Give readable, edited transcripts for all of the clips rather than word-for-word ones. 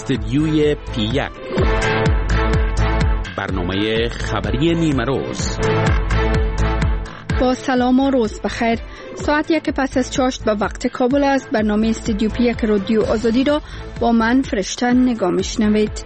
استدیوی P1 برنامه خبری نیمه روز. با سلام و روز بخیر. ساعت 1 پس از چاشت به وقت کابل است. برنامه استدیو P1 رادیو آزادی را با من فرشته نگاه میشنوید.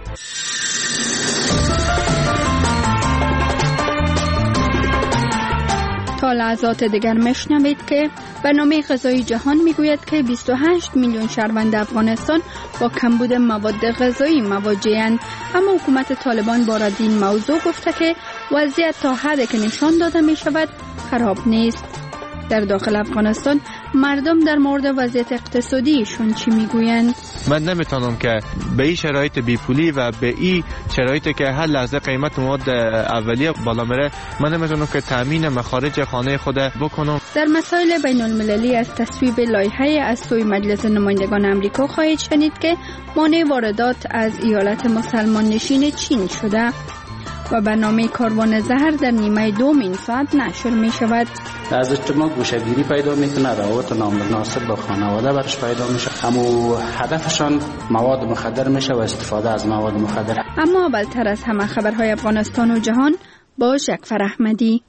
تا لحظات دیگر میشنوید که برنامه غذایی جهان میگوید که 28 میلیون شهروند افغانستان با کمبود مواد غذایی مواجه‌اند، اما حکومت طالبان بارد این موضوع گفته که وضعیت تا حدی که نشان داده می شود خراب نیست. در داخل افغانستان مردم در مورد وضعیت اقتصادیشون چی میگویند؟ من نمیتونم که به این شرایط بیپولی و به این شرایطی که هر لحظه قیمت مواد اولیه بالا میره، من نمیتونم که تامین مخارج خانه خود بکنم. در مسائل بین المللی از تصویب لایحه از سوی مجلس نمایندگان آمریکا خواهید شنید که مانع واردات از ایالت مسلمان نشین چین شده و برنامه کاروان زهر در نیمه دوم این ساعت نشر می شود. از اجتماع گوشه‌گیری پیدا میکنه، روابط نامناسب با خانواده برش پیدا میشه، اما هدفشان مواد مخدر میشه و استفاده از مواد مخدر. اما اولتر از همه خبرهای افغانستان و جهان با جعفر احمدی.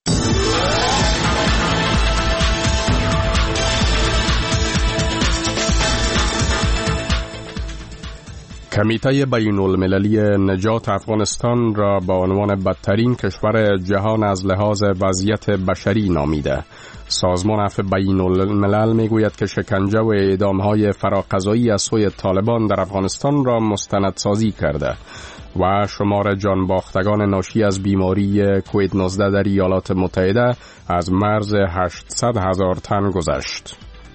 کمیته بین المللی نجات افغانستان را با عنوان بدترین کشور جهان از لحاظ وضعیت بشری نامیده. سازمان عفو بین الملل میگوید که شکنجه و اعدام‌های فراقضایی از سوی طالبان در افغانستان را مستندسازی کرده و شمار جانباختگان ناشی از بیماری کووید 19 در ایالات متحده از مرز 800,000 تن گذشت.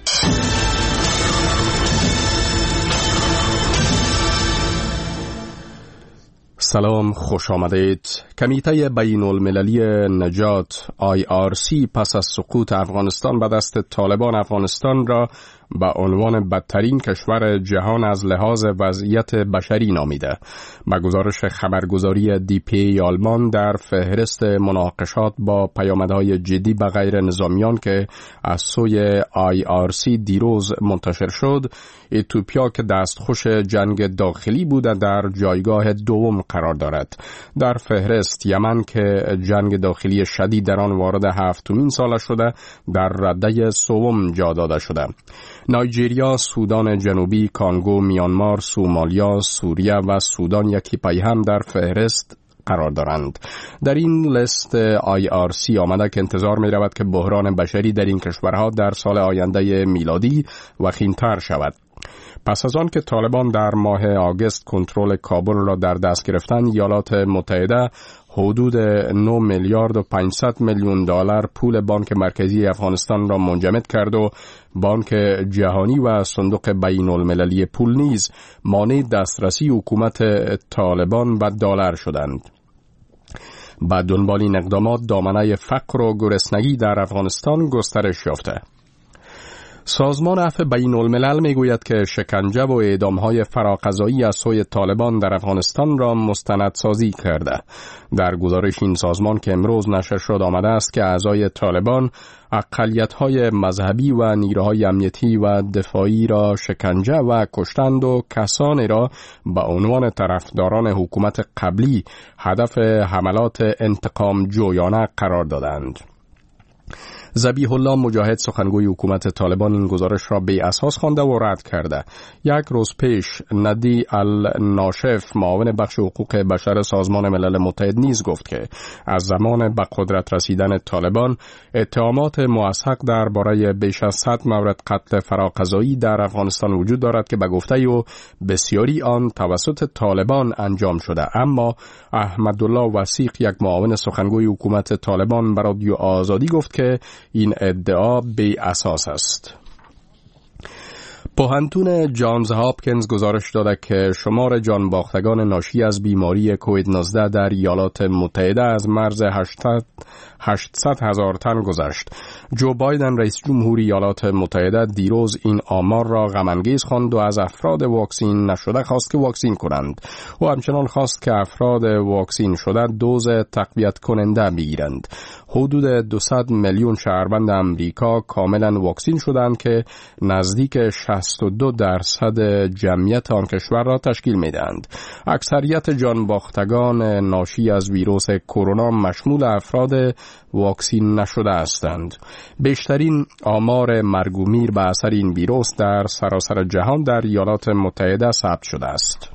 سلام، خوش آمدید. کمیته بین المللی نجات IRC پس از سقوط افغانستان به دست طالبان افغانستان را به عنوان بدترین کشور جهان از لحاظ وضعیت بشری نامیده. با گزارش خبرگزاری DPA آلمان در فهرست مناقشات با پیامدهای جدی به غیر نظامیان که از سوی IRC دیروز منتشر شد، اتیوپیا که دستخوش جنگ داخلی بوده در جایگاه دوم قرار دارد. در فهرست یمن که جنگ داخلی شدید در آن وارد 7مین سال شده در رده سوم جا داده شده. نایجریا، سودان جنوبی، کانگو، میانمار، سومالیا، سوریه و سودان یکی پای هم در فهرست قرار دارند. در این لیست IRC آمده که انتظار می رود که بحران بشری در این کشورها در سال آینده میلادی وخیم‌تر شود. پس از آن که طالبان در ماه آگوست کنترل کابل را در دست گرفتند، ایالات متحده حدود 9 میلیارد و 500 میلیون دلار پول بانک مرکزی افغانستان را منجمد کرد و بانک جهانی و صندوق بین المللی پول نیز مانع دسترسی حکومت طالبان به دلار شدند. با دنبال این اقدامات دامنه فقر و گرسنگی در افغانستان گسترش یافته. سازمان عفو بین الملل میگوید که شکنجه و اعدام‌های فراقضایی از سوی طالبان در افغانستان را مستندسازی کرده. در گزارش این سازمان که امروز نشر شد آمده است که اعضای طالبان اقلیت‌های مذهبی و نیروهای امنیتی و دفاعی را شکنجه و کشتند و کسانی را به عنوان طرفداران حکومت قبلی هدف حملات انتقام جویانه قرار دادند. ذبیح الله مجاهد سخنگوی حکومت طالبان این گزارش را بی اساس خوانده و رد کرده. یک روز پیش ندی الناشف معاون بخش حقوق بشر سازمان ملل متحد نیز گفت که از زمان به قدرت رسیدن طالبان اتهامات موثق درباره بیش از 100 مورد قتل فراقضایی در افغانستان وجود دارد که به گفته او بسیاری آن توسط طالبان انجام شده، اما احمدالله وثیق یک معاون سخنگوی حکومت طالبان به رادیو آزادی گفت که این ادعا بی اساس است. پوهنتون جانز هاپکینز گزارش داده که شمار جانباختگان ناشی از بیماری کووید 19 در ایالات متحده از مرز 800,000 تن گذشت. جو بایدن رئیس جمهور ایالات متحده دیروز این آمار را غم‌انگیز خواند و از افراد واکسین نشده خواست که واکسین کنند. او همچنان خواست که افراد واکسین شده دوز تقویت کننده بگیرند. حدود 200 میلیون شهروند امریکا کاملا واکسین شدند که نزدیک 62% جمعیت آن کشور را تشکیل می‌دهند. اکثریت جانباختگان ناشی از ویروس کرونا مشمول افراد واکسین نشده هستند. بیشترین آمار مرگ و میر به اثر این ویروس در سراسر جهان در ایالات متحده ثبت شده است.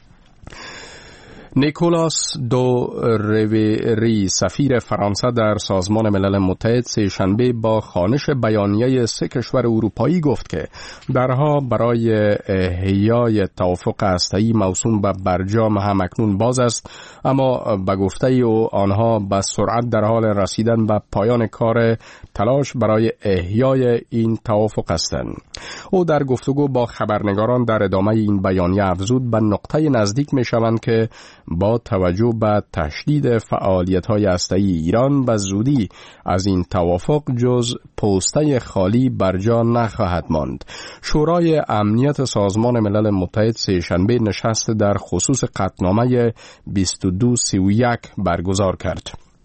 نیکولاس دو ریویری سفیر فرانسه در سازمان ملل متحد سه‌شنبه با خوانش بیانیه 3 کشور اروپایی گفت که درها برای احیای توافق هسته‌ای موسوم به برجام همکنون باز است، اما به گفته او آنها به سرعت در حال رسیدن به پایان کار تلاش برای احیای این توافق هستند. او در گفتگو با خبرنگاران در ادامه این بیانیه افزود به نقطه نزدیک می‌شوند که با توجه به تشدید فعالیت‌های هسته‌ای ایران به زودی از این توافق جز پوسته خالی بر جا نخواهد ماند. شورای امنیت سازمان ملل متحد سه‌شنبه نشست در خصوص قطعنامه 2231 برگزار کرد.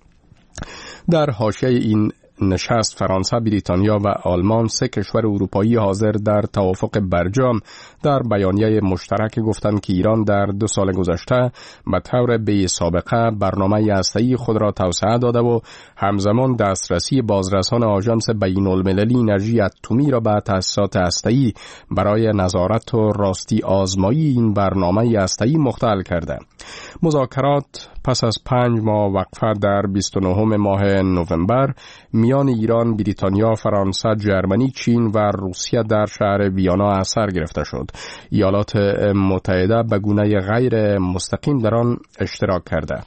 در حاشیه این نشست فرانسه، بریتانیا و آلمان، 3 کشور اروپایی حاضر در توافق برجام در بیانیه مشترک گفتند که ایران در 2 سال گذشته به طور بی سابقه برنامه هسته‌ای خود را توسعه داده و همزمان دسترسی بازرسان آژانس بین‌المللی انرژی اتمی را به تأسیسات هسته‌ای برای نظارت و راستی آزمایی این برنامه هسته‌ای مختل کرده. مذاکرات پس از 5 ماه وقفه در 29 ماه نوامبر میان ایران، بریتانیا، فرانسه، جرمنی، چین و روسیه در شهر ویانا از سر گرفته شد. ایالات متحده به گونه غیر مستقیم در آن اشتراک کرده.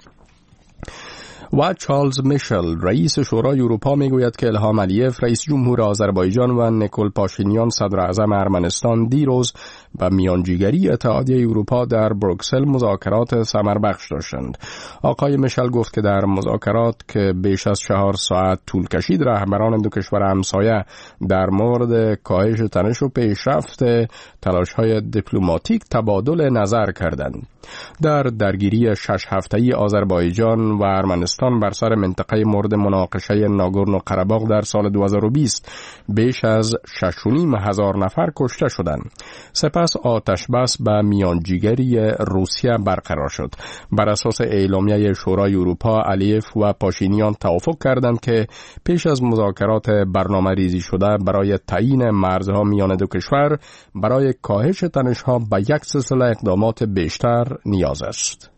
و چارلز میشل رئیس شورای اروپا میگوید که الهام علیف رئیس جمهور آذربایجان و نیکول پاشینیان صدر اعظم ارمنستان دیروز به میانجیگری اتحادیه اروپا در بروکسل مذاکرات ثمربخش داشتند. آقای میشل گفت که در مذاکرات که بیش از 4 ساعت طول کشید، رهبران 2 کشور همسایه در مورد کاهش تنش و پیشرفت تلاش‌های دیپلماتیک تبادل نظر کردند. در درگیری 6 هفته‌ای آذربایجان و ارمنستان بر سر منطقه مورد مناقشه ناگورنو قره‌باغ در سال 2020 بیش از 6,500 نفر کشته شدند. سپس آتش بس به میانجیگری روسیه برقرار شد. بر اساس اعلامیه شورای اروپا، علیف و پاشینیان توافق کردند که پیش از مذاکرات برنامه ریزی شده برای تعیین مرزها میان 2 کشور برای کاهش تنش‌ها به یک سلسله اقدامات بیشتر نیاز است.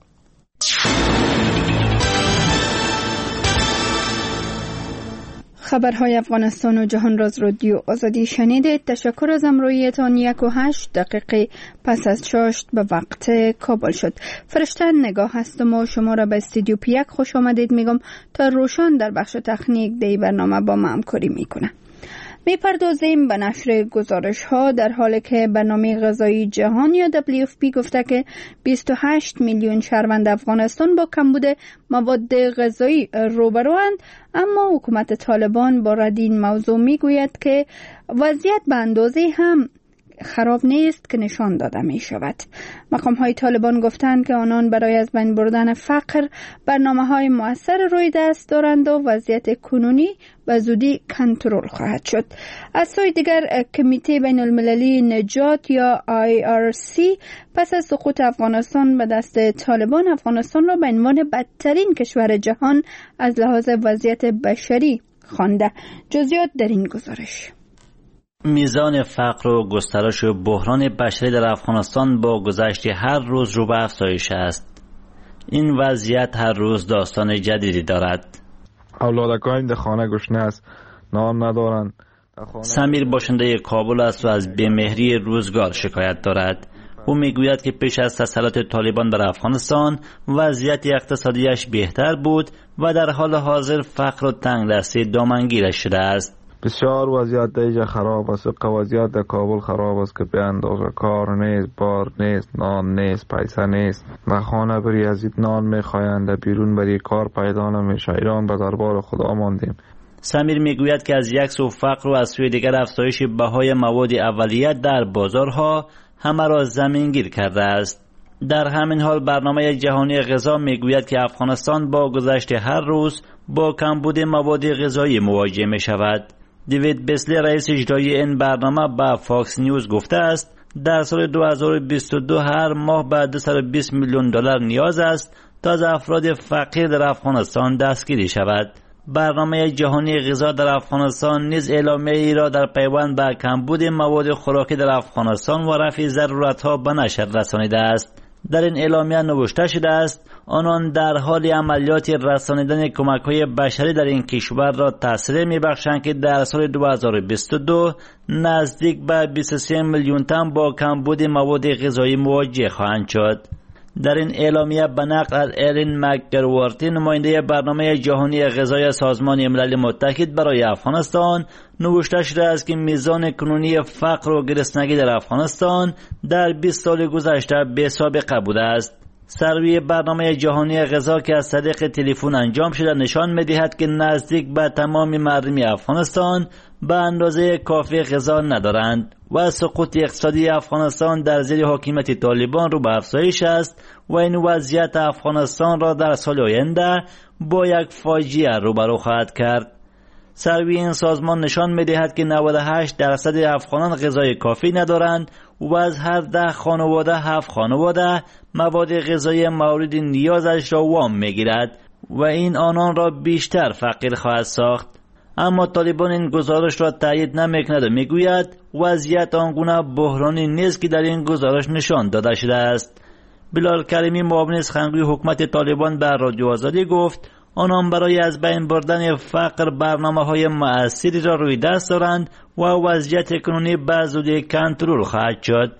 خبرهای افغانستان و جهان راز رادیو آزادی شنیدید. تشکر از همراهیتان. 1:08 دقیقه پس از 6 به وقت کابل شد. فرشته نگاه هستم و شما را به استودیو پیک خوش آمدید میگم تا روشن در بخش تکنیک دی برنامه با ما همکاری میکنه. میپردازیم به نشر گزارش ها، در حالی که برنامه غذایی جهان یا WFP گفته که 28 میلیون شهروند افغانستان با کمبود مواد غذایی روبروند، اما حکومت طالبان با رد این موضوع میگوید که وضعیت به اندازه هم خراب نیست که نشان داده می شود. مقام های طالبان گفتند که آنان برای از بین بردن فقر برنامه های مؤثر روی دست دارند و وضعیت کنونی به زودی کنترل خواهد شد. از سوی دیگر کمیته بین المللی نجات یا IRC پس از سقوط افغانستان به دست طالبان افغانستان را به عنوان بدترین کشور جهان از لحاظ وضعیت بشری خوانده. جزئیات در این گزارش. میزان فقر و گسترش بحران بشری در افغانستان با گذشت هر روز رو به افزایش است. این وضعیت هر روز داستان جدیدی دارد. اولادکان در خانه گشنه است، نان ندارند. سمیر باشنده کابل است و از بیمهری روزگار شکایت دارد. او میگوید که پیش از تسلط طالبان بر افغانستان وضعیت اقتصادیش بهتر بود و در حال حاضر فقر و تنگدستی دامنگیرش شده است. بسیار وضعیت دیجا خراب است. وضعیت در کابل خراب است که به اندازه کار نیست، بار نیست، نان نیست، پیسه نیست. و خانه بری از این نان میخوایند، بیرون بری کار پیدا نمیشه. ایران به دربار خدا ماندیم. سمیر میگوید که از یک سو فقر و از سوی دیگر افزایش بهای مواد اولیه در بازارها همه را زمینگیر کرده است. در همین حال برنامه جهانی غذا میگوید که افغانستان با گذشت هر روز با کمبود مواد غذایی مواجه می شود. دیوید بیسلی رئیس اجرایی این برنامه به فاکس نیوز گفته است در سال 2022 هر ماه به 220 میلیون دلار نیاز است تا از افراد فقیر در افغانستان دستگیری شود. برنامه جهانی غذا در افغانستان نیز اعلامیه ای را در پیوند به کمبود مواد خوراکی در افغانستان و رفع ضرورت‌ها به نشر رسانیده است. در این اعلامیه نوشته شده است آنان در حال عملیات رسانیدن کمک‌های بشری در این کشور را تسریع می‌بخشند که در سال 2022 نزدیک به 23 میلیون تن با کمبود مواد غذایی مواجه خواهند شد. در این اعلامیه به نقل از ایرین مک‌گروارتی نماینده برنامه جهانی غذای سازمان ملل متحد برای افغانستان نوشته شده است که میزان کنونی فقر و گرسنگی در افغانستان در 20 سال گذشته بی سابقه بوده است. سروی برنامه جهانی غذا که از طریق تلفن انجام شده نشان می‌دهد که نزدیک به تمام مردم افغانستان به اندازه کافی غذا ندارند و سقوط اقتصادی افغانستان در زیر حاکمیت طالبان رو به افزایش است و این وضعیت افغانستان را در سال آینده با یک فاجعه روبرو خواهد کرد. سروی این سازمان نشان می‌دهد که 98% افغانان غذای کافی ندارند و از هر 10 خانواده 7 خانواده مواد غذایی مورد نیازش را وام می‌گیرد و این آنان را بیشتر فقیر خواهد ساخت. اما طالبان این گزارش را تایید نمی‌کند و میگوید وضعیت آنگونه بحرانی نیست که در این گزارش نشان داده شده است. بلال کریمی معاون سخنگوی حکومت طالبان به رادیو آزادی گفت آنان برای از بین بردن فقر برنامه‌های مؤثری را روی دست دارند و وضعیت کنونی به زودی کنترل خواهد شد.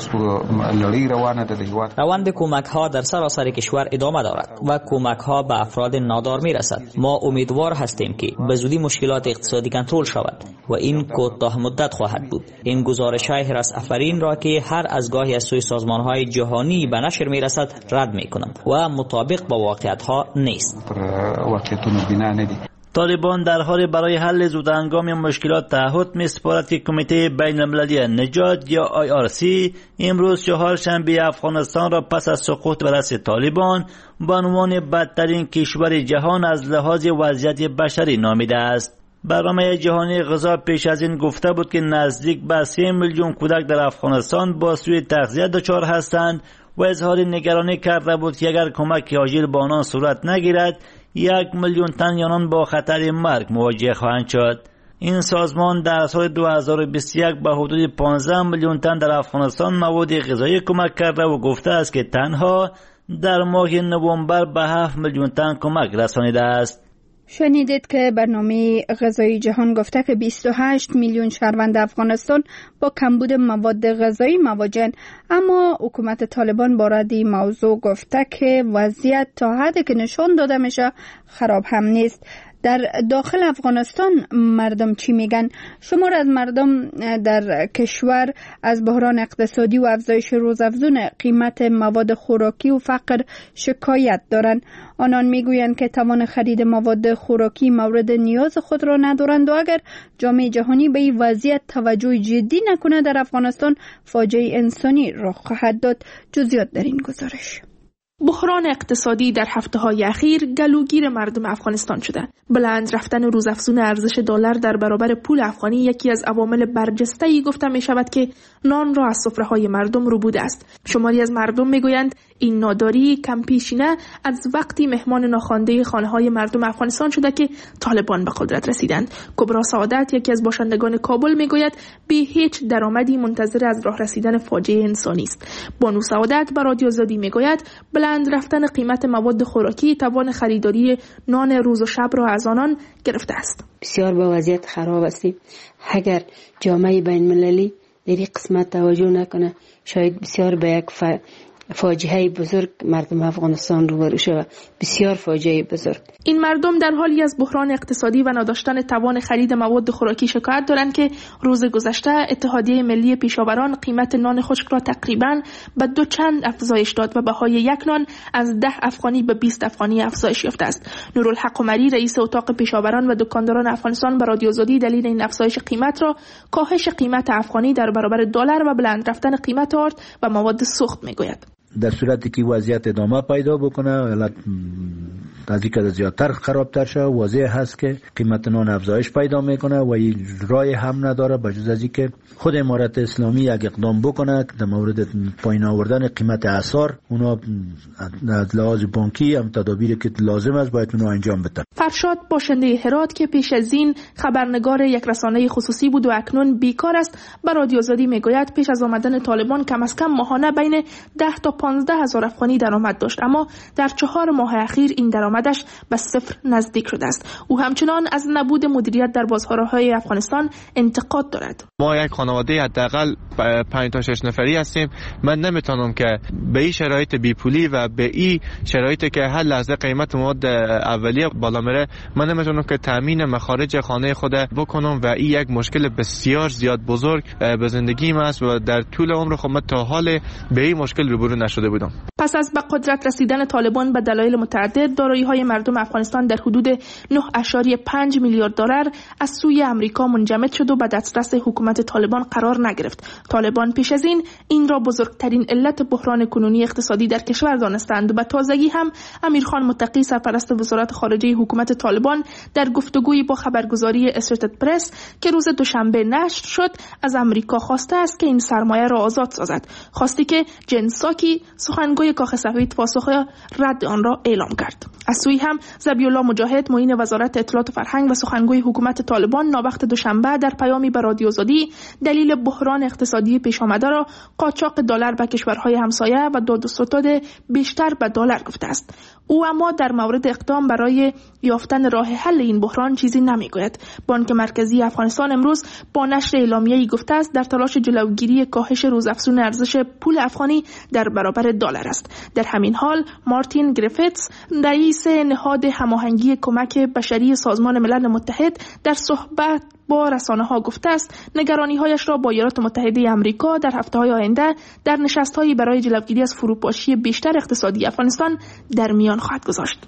روند کمک‌ها در سراسر کشور ادامه دارد و کمک‌ها به افراد نادار می‌رسد. ما امیدوار هستیم که به زودی مشکلات اقتصادی کنترل شود و این کوتاه مدت خواهد بود. این گزارش حراس آفرین را که هر از گاهی از سوی سازمان‌های جهانی به نشر می‌رسد رد می‌کنم و مطابق با واقعیت‌ها نیست. طالبان در حال برای حل زودهنگام مشکلات تعهد می‌سپارد که کمیته بین‌المللی نجات یا IRC امروز چهارشنبه افغانستان را پس از سقوط بر دست طالبان به عنوان بدترین کشور جهان از لحاظ وضعیت بشری نامیده است. برنامه جهانی غذا پیش از این گفته بود که نزدیک به 3 میلیون کودک در افغانستان با سوء تغذیه دچار هستند و اظهار نگرانی کرده بود که اگر کمک عاجل به آنان صورت نگیرد 1 میلیون تن آنان با خطر مرگ مواجه خواهند شد. این سازمان در سال 2021 به حدود 15 میلیون تن در افغانستان مواد غذایی کمک کرده و گفته است که تنها در ماه نوامبر به 7 میلیون تن کمک رسانیده است. شنیدید که برنامه غذایی جهان گفته که 28 میلیون شهروند افغانستان با کمبود مواد غذایی مواجه‌اند، اما حکومت طالبان بارد این موضوع گفته که وضعیت تا حدی که نشان داده میشه خراب هم نیست. در داخل افغانستان مردم چی میگن؟ شمار از مردم در کشور از بحران اقتصادی و افزایش روزافزون قیمت مواد خوراکی و فقر شکایت دارند. آنان میگویند که توان خرید مواد خوراکی مورد نیاز خود را ندارند و اگر جامعه جهانی به این وضعیت توجه جدی نکند در افغانستان فاجعه انسانی رخ خواهد داد. جزئیات در این گزارش. بحران اقتصادی در هفته‌های اخیر گلوگیر مردم افغانستان شده. بلند رفتن روزافزون ارزش دلار در برابر پول افغانی یکی از عوامل برجسته‌ای گفته می شود که نان را از سفره‌های مردم ربوده است. شماری از مردم میگویند این ناداری کم پیشینه از وقتی مهمان ناخوانده خانه‌های مردم افغانستان شده که طالبان به قدرت رسیدند. کبرا سعادت یکی از باشندگان کابل میگوید به هیچ درآمدی منتظر از راه رسیدن فاجعه انسانی است. بانو سعادت به رادیو آزادی میگوید بلند رفتن قیمت مواد خوراکی توان خریداری نان روز و شب را از آنان گرفته است. بسیار به وضعیت خراب هستیم. اگر جامعه بین المللی در این قسمت توجه نکنه شاید بسیار به یک فاجعه بزرگ مردم افغانستان روبرو شود. بسیار فاجعه بزرگ. این مردم در حالی از بحران اقتصادی و نداشتن توان خرید مواد خوراکی شکایت دارند که روز گذشته اتحادیه ملی پیشاوران قیمت نان خشک را تقریباً به 2 چند افزایش داد و بهای یک نان از 10 افغانی به 20 افغانی افزایش یافته است. نورالحق عمری رئیس اتاق پیشاوران و دکانداران افغانستان به رادیو آزادی دلیل این افزایش قیمت را کاهش قیمت افغانی در برابر دلار و بلند رفتن قیمت آرد و مواد سوخت میگوید. در صورتی که وضعیت ادامه پیدا بکنه حالت از اینکه زیادتر خرابتر شه، واضح هست که قیمت نان افزایش پیدا میکنه و این رای هم نداره بجز از اینکه خود امارت اسلامی یک اقدام بکنه که در مورد پایین آوردن قیمت اسعار اونا از لحاظ بانکی هم تدابیری که لازم است باید اونو انجام بدن. فرشاد باشنده هرات که پیش از این خبرنگار یک رسانه خصوصی بود و اکنون بیکار است، به رادیو آزادی میگوید پیش از آمدن طالبان کم از کم ماهانه بین 10 تا 15 هزار افغانی درآمد داشت، اما در 4 ماه اخیر این درآمدش به صفر نزدیک شده است. او همچنان از نبود مدیریت در بازارهای افغانستان انتقاد دارد. ما یک خانواده حداقل 5 تا 6 نفری هستیم. من نمیتونم که به این شرایط بیپولی و به این شرایطی که هر لحظه قیمت مواد اولیه بالا میره، من نمیتونم که تامین مخارج خانه خود بکنم و این یک مشکل بسیار زیاد بزرگ به زندگیم است و در طول عمر خود من تا حال به این مشکل روبرو نشده بودم. پس از به قدرت رسیدن طالبان به دلایل متعدد، دارایی‌های مردم افغانستان در حدود 9.5 میلیارد دلار از سوی امریکا منجمد شد و به دسترس حکومت طالبان قرار نگرفت. طالبان پیش از این را بزرگترین علت بحران کنونی اقتصادی در کشور دانستند و به تازگی هم امیرخان متقی سرپرست وزارت خارجه حکومت طالبان در گفتگویی با خبرگزاری اسوشیتد پرس که روز دوشنبه نشر شد از امریکا خواسته است که این سرمایه را آزاد سازد، خواستی که جن ساکی سخنگوی کاخ سفید پاسخ رد آن را اعلام کرد. از سوی هم ذبیح‌الله مجاهد معین وزارت اطلاعات و فرهنگ و سخنگوی حکومت طالبان ناوقت دوشنبه در پیامی به رادیو آزادی دلیل بحران اقتصادی پیش آمده را قاچاق دلار به کشورهای همسایه و داد و ستد بیشتر به دلار گفته است. او اما در مورد اقدام برای یافتن راه حل این بحران چیزی نمیگوید. بانک مرکزی افغانستان امروز با نشر اعلامیه‌ای گفته است در تلاش جلوگیری کاهش روزافزون ارزش پول افغانی در برابر دلار است. در همین حال مارتین گریفیتس رئیس نهاد هماهنگی کمک بشری سازمان ملل متحد در صحبت با رسانه‌ها گفته است نگرانی‌هایش را با ایالات متحده آمریکا در هفته‌های آینده در نشست‌هایی برای جلوگیری از فروپاشی بیشتر اقتصادی افغانستان در میان خواهد گذاشت.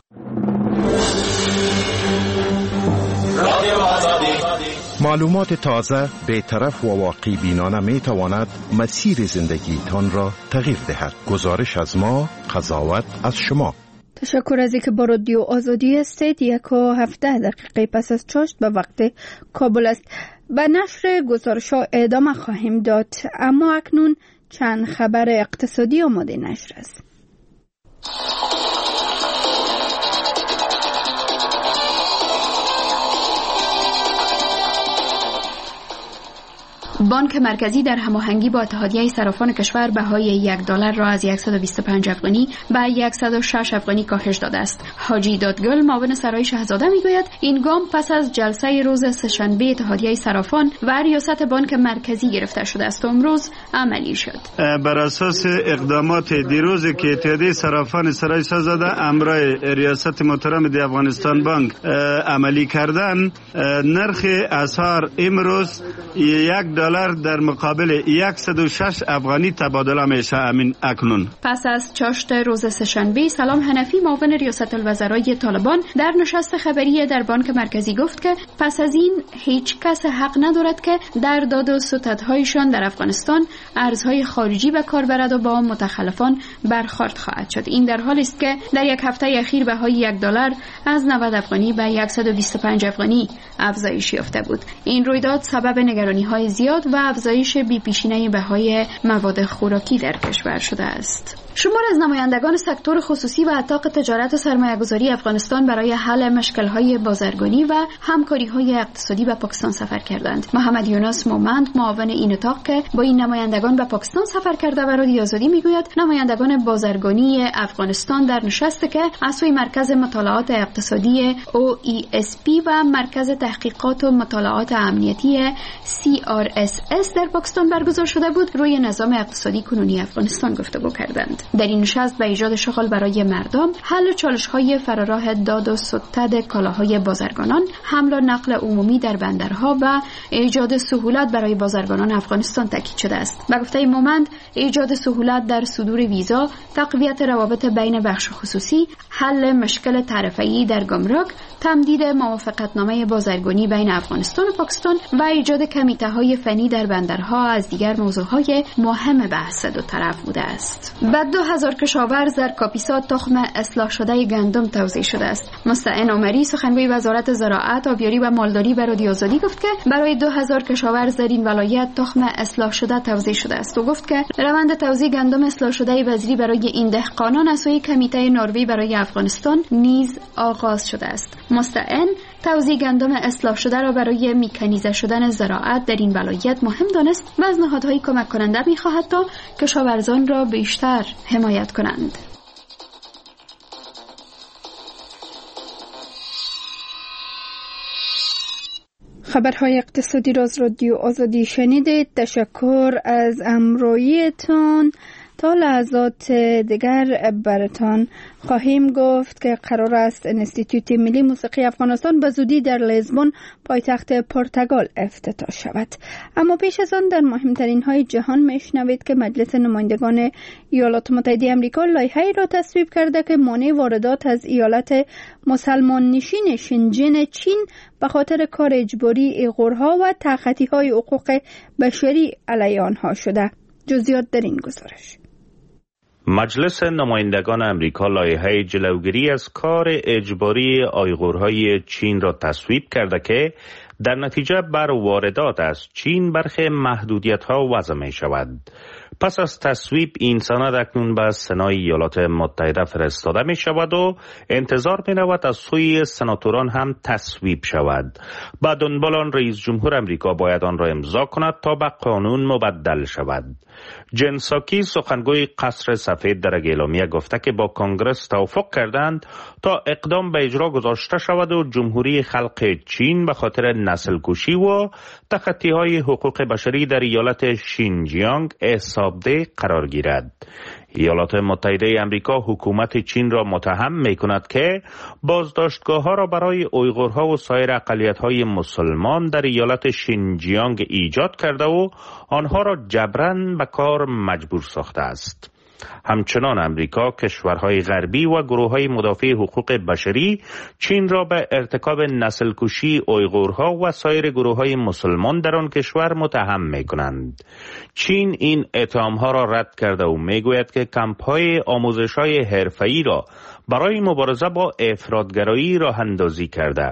معلومات تازه، بی‌طرف و واقعی بینانه می تواند مسیر زندگیتان را تغییر دهد. گزارش از ما، قضاوت از شما. تشکر از اینکه با رادیو آزادی هستید. 17 دقیقه پس از چاشت به وقت کابل است. به نشر گزارش‌ها ادامه خواهیم داد، اما اکنون چند خبر اقتصادی آماده نشر است. بانک مرکزی در هماهنگی با اتحادیه صرافان کشور بهای $1 را از 125 افغانی به 106 افغانی کاهش داده است. حاجی دادگل معاون سرای شاهزاده میگوید این گام پس از جلسه روز سه‌شنبه اتحادیه صرافان و ریاست بانک مرکزی گرفته شده است و امروز عملی شد. بر اساس اقدامات دیروز که اتحادیه صرافان سرای شاهزاده امرای ریاست محترم دی افغانستان بانک عملی کردن، نرخ اسعار امروز $1 در مقابل 106 افغانی تبادله میشه. امین اکنون پس از چاشت روز سه‌شنبه سلام حنفی معاون ریاست الوزرای طالبان در نشست خبری در بانک مرکزی گفت که پس از این هیچ کس حق ندارد که در داد و ستدهایشان در افغانستان ارزهای خارجی به کار برد و با متخلفان برخورد خواهد شد. این در حالی است که در یک هفته اخیر بهای $1 از 90 افغانی به 125 افغانی افزایش یافته بود. این رویداد سبب نگرانی‌های زیاد و افزایش بی‌پیشینه بهای مواد خوراکی در کشور شده است. شمار از نمایندگان سکتور خصوصی و اتاق تجارت و سرمایه‌گذاری افغانستان برای حل مشکل‌های بازرگانی و همکاری‌های اقتصادی به پاکستان سفر کردند. محمد یونس مومند معاون این اتاق که با این نمایندگان به پاکستان سفر کرده و رادیو آزادی میگوید نمایندگان بازرگانی افغانستان در نشستی که از سوی مرکز مطالعات اقتصادی OESP و مرکز تحقیقات و مطالعات امنیتی CRSS در پاکستان برگزار شده بود روی نظام اقتصادی کنونی افغانستان گفتگو کردند. در این نشست به ایجاد شغل برای مردم، حل چالش‌های فراراه داد و ستد کالاهای بازرگانان، حمل و نقل عمومی در بندرها و ایجاد سهولت برای بازرگانان افغانستان تاکید شده است. به گفته مومند، ایجاد سهولت در صدور ویزا، تقویت روابط بین بخش خصوصی، حل مشکل تعرفه‌ای در گمرک، تمدید موافقتنامه بازرگانی بین افغانستان و پاکستان و ایجاد کمیته‌های فنی افغانی در بندرها از دیگر موضوعهای مهم بحث دو طرف بوده است. به 2000 کشاورز در کاپیسا تخم اصلاح شده گندم توزیع شده است. مستعین عمری سخنگوی وزارت زراعت، آبیاری و مالداری به رادیو آزادی گفت که برای 2000 کشاورز در این ولایت تخم اصلاح شده توزیع شده است. او گفت که روند توزیع گندم اصلاح شده بذری برای این دهقانان از سوی کمیته نروژ برای افغانستان نیز آغاز شده است. مستعین توزیع گندم اصلاح شده را برای میکانیزه شدن زراعت در این ولایت مهم دانست و از نهادهای کمک کننده می‌خواهد تا کشاورزان را بیشتر حمایت کنند. خبرهای اقتصادی را از رادیو آزادی شنیدید. تشکر از همراهیتان. تا لحظات دیگر براتان خواهیم گفت که قرار است انستیتوت ملی موسیقی افغانستان به زودی در لیزبون پایتخت پرتغال افتتاح شود. اما پیش از آن در مهمترین های جهان میشنوید که مجلس نمایندگان ایالات متحده آمریکا لایحه‌ای را تصویب کرده که مانع واردات از ایالت مسلمان نشین شنجین چین به خاطر کار اجباری ایغورها و تخطی‌های حقوق بشری علیه آنها شده. جزئیات در این گزارش. مجلس نمایندگان امریکا لایحه جلوگیری از کار اجباری آیغورهای چین را تصویب کرده که در نتیجه بر واردات از چین برخی محدودیت‌ها وضع می شود. پس از تصویب این سند اکنون به سنای ایالات متحده فرستاده می شود و انتظار می رود از سوی سناتوران هم تصویب شود. بعد دنبال آن رئیس جمهور امریکا باید آن را امضا کند تا به قانون مبدل شود. جن ساکی سخنگوی قصر سفید در اعلامیه گفته که با کنگرس توافق کردند تا اقدام به اجرا گذاشته شود و جمهوری خلق چین به خاطر نسل کشی و تخطی‌های حقوق بشری در ایالت شینجیانگ حسابده قرار گیرد. ایالات متحده آمریکا حکومت چین را متهم می کند که بازداشتگاه ها را برای اویغورها و سایر اقلیت‌های مسلمان در ایالت شینجیانگ ایجاد کرده و آنها را جبراً به کار مجبور ساخته است. همچنان امریکا، کشورهای غربی و گروه‌های مدافع حقوق بشری چین را به ارتکاب نسل کشی اویغورها و سایر گروه‌های مسلمان در آن کشور متهم می‌کنند. چین این اتهام‌ها را رد کرده و می‌گوید که کمپ‌های آموزش‌های حرفه‌ای را برای مبارزه با افراط‌گرایی راه اندازی کرده.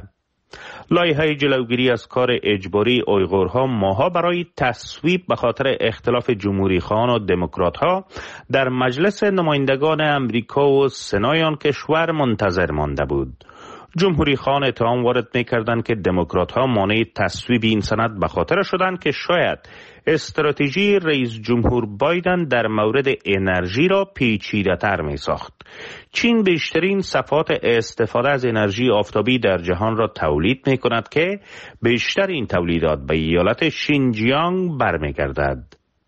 لایحه جلوگیری از کار اجباری اویغورها ماها برای تصویب به خاطر اختلاف جمهوری خواهان و دموکرات‌ها در مجلس نمایندگان امریکا و سنای آن کشور منتظر مانده بود. جمهوری خواهان اتهام وارد می‌کردند که دموکرات‌ها مانع تصویب این سند به خاطر شدند که شاید استراتژی رئیس جمهور بایدن در مورد انرژی را پیچیده‌تر می‌ساخت. چین بیشترین صفات استفاده از انرژی آفتابی در جهان را تولید می‌کند که بیشتر این تولیدات به ایالت شینجیانگ برمیگردد.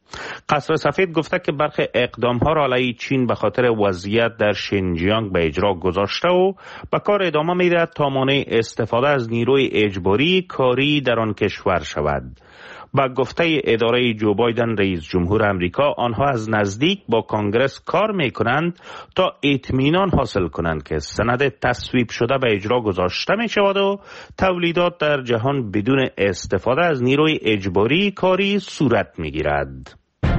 قصر سفید گفته که برخی اقدام‌ها را علیه چین به خاطر وضعیت در شینجیانگ به اجرا گذاشته و به کار ادامه می‌دهد تا مانع استفاده از نیروی اجباری کاری در آن کشور شود. با گفته اداره جو بایدن رئیس جمهور امریکا، آنها از نزدیک با کنگرس کار می‌کنند تا اطمینان حاصل کنند که سند تصویب شده به اجرا گذاشته می‌شود و تولیدات در جهان بدون استفاده از نیروی اجباری کاری صورت می‌گیرد.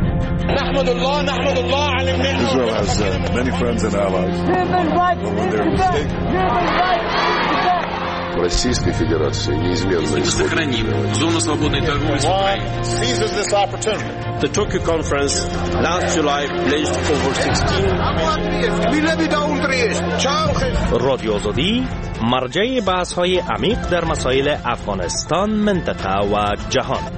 نحمد الله على Israel has many friends and allies. Российской Федерации неизменно сохраним зону свободной торговли с Украиной. Seizes this opportunity. The Tokyo conference last July pledged over 16 رادیو آزادی مرجع بحث‌های عمیق در مسائل افغانستان، منطقه و جهان.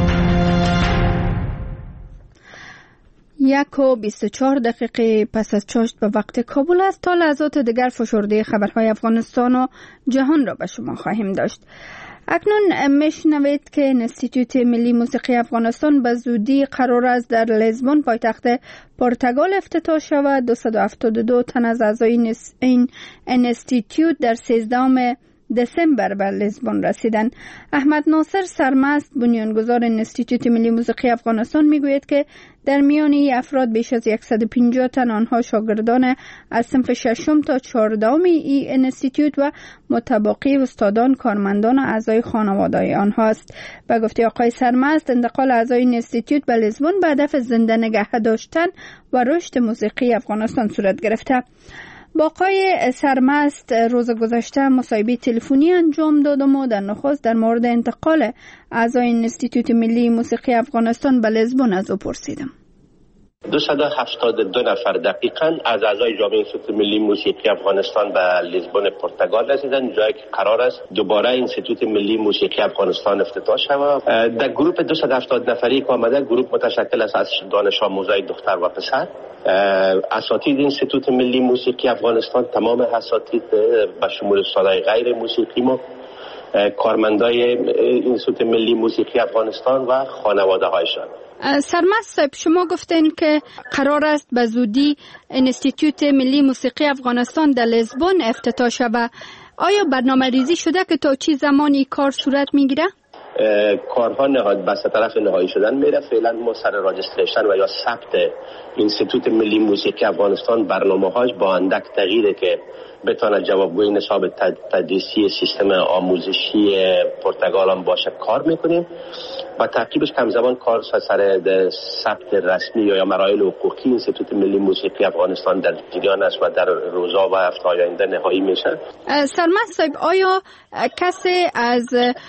1:24 پس از چاشت به وقت کابل است. تا لحظات دیگر فشرده خبرهای افغانستان و جهان را به شما خواهیم داشت. اکنون میشنوید که انستیتوت ملی موسیقی افغانستان به زودی قرار است در لیزبون پایتخت پرتغال افتتاح شود. 272 تن از اعضای این انستیتوت در 13 دسامبر به لیزبون رسیدند. احمد ناصر سرمست بنیانگذار انستیتوت ملی موسیقی افغانستان میگوید که در میان این افراد بیش از 150 تن آنها شاگردان از صنف 6 تا 14 این انستیتوت و متبقی استادان، کارمندان و اعضای خانواده آنها است. به گفته آقای سرمست، انتقال اعضای انستیتوت به لیزبون به هدف زنده نگه داشتن و رشد موسیقی افغانستان صورت گرفته. با آقای سرمست روز گذشته مصاحبه تلفنی انجام دادم و در نخست در مورد انتقال اعضای انستیتوت ملی موسیقی افغانستان به لیزبون از او پرسیدم. 272 نفر دقیقاً از اعضای جامعه انستیتوت ملی موسیقی افغانستان به لیزبون پرتغال رسیدند، جایی که قرار است دوباره انستیتوت ملی موسیقی افغانستان افتتاح شود. در گروه 270 نفری که آمده، گروه متشکل است از دانش آموزای دختر و پسر. اساتید انستیتوت ملی موسیقی افغانستان، تمام اساتید به شمول استادای غیر موسیقی ما، کارمندای انستیتوت ملی موسیقی افغانستان و خانواده هایشان. سرمست صاحب، شما گفتین که قرار است به زودی انستیتوت ملی موسیقی افغانستان در لیزبون افتتاح شود. آیا برنامه ریزی شده که تا چه زمانی کار صورت میگیره؟ کارها نهایت بس طرف نهایی شدن میره. فعلا ما سر راجستریشن و یا ثبت انستیتوت ملی موسیقی افغانستان برنامه‌هاش با اندک تغییره که بتونه جوابگوی نصاب تدریسی سیستم آموزشی پرتغال هم باشه کار میکنیم و تعقیبش کم زمان کار سر ثبت رسمی یا مراحل حقوقی انستیتوت ملی موسیقی افغانستان در جریان است و در روزا و هفته آینده نهایی میشه. سرمست صاحب، آیا کسی از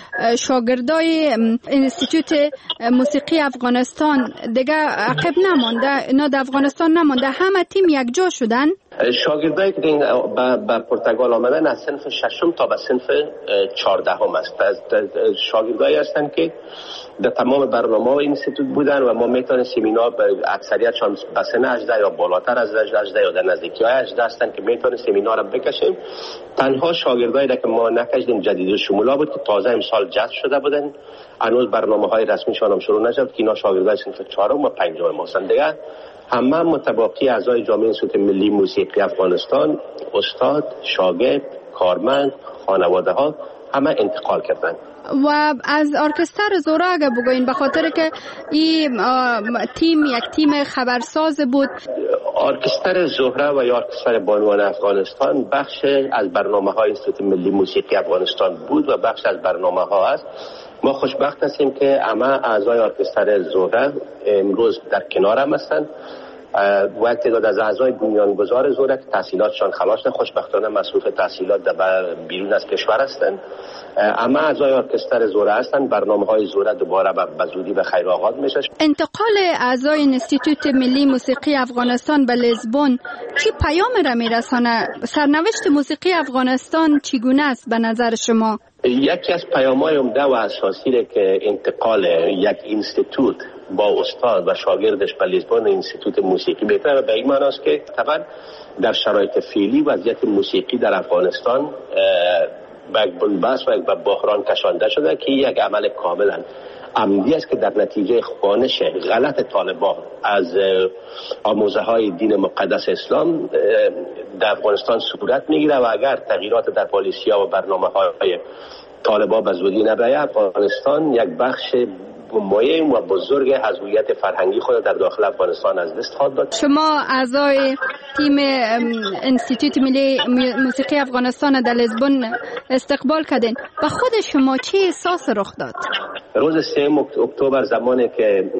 شاگردای انستیتوت موسیقی افغانستان دیگه عقب نمانده، اینا در افغانستان نمانده، همه تیم یک جا شدن؟ شاگردایی که به پرتغال آمدن از صنف 6 تا به صنف 14 است. شاگردایی هستند که در تمام برنامه های انستیتوت بودن و ما میتونستیم اینا به اکثریتشان به سن 18 یا بالاتر از 18 یا در نزدیکی های 18 هستند که میتونستیم اینا را بکشیم. تنها شاگردایی که ما نکشیدیم جدید شمولا بود که تازه امسال جذب شده بودن، هنوز برنامه های رسمیشان هم شروع نشد که اینا شاگردای صنف 4 و 5 هستند. دیگه همه متبقی اعضای جامعه انستیتوت ملی موسیقی افغانستان، استاد، شاگرد، کارمند، خانواده ها همه انتقال کردند. و از ارکستر زهره اگه بگوین، به خاطر که این تیم یک تیم خبرساز بود. ارکستر زهره و یا ارکستر بانوان افغانستان بخش از برنامه های انستیتوت ملی موسیقی افغانستان بود و بخش از برنامه ها است. ما خوشبخت هستیم که همه اعضای ارکستر زهره امروز در کنار هم هستند. وقت تعداد از اعضای بنیانگذار زهره که تحصیلاتشان خلاص خوشبختانه مصروف تحصیلات در بیرون از کشور هستند، اما اعضای ارکستر زهره هستند. برنامه‌های زهره دوباره به زودی به خیر آغاز میشه. انتقال اعضای انستیتوت ملی موسیقی افغانستان به لیزبون چی پیام را میرسانه؟ سرنوشت موسیقی افغانستان چگونه است به نظر شما؟ یکی از پیام‌های عمده و اساسی که انتقال یک انستیتوت با استاد و شاگردش به لیزبون انستیتوت موسیقی بهتره به این معنی است که طبعا در شرایط فعلی وضعیت موسیقی در افغانستان به یک بنبست و یک بحران کشانده شده که یک عمل کاملا عمدی است که در نتیجه خوانش غلط طالبان از آموزه های دین مقدس اسلام در افغانستان صورت میگیره و اگر تغییرات در پالیسی ها و برنامه های طالبان به زودی نبره، افغانستان یک بخش مهم و بزرگ از هویت فرهنگی خود در داخل افغانستان از دست خواهد داد. شما اعضای تیم انستیتوت ملی موسیقی افغانستان در لیزبون استقبال کردین، به خود شما چه احساس رخ داد؟ روز 3 اکتبر زمانی که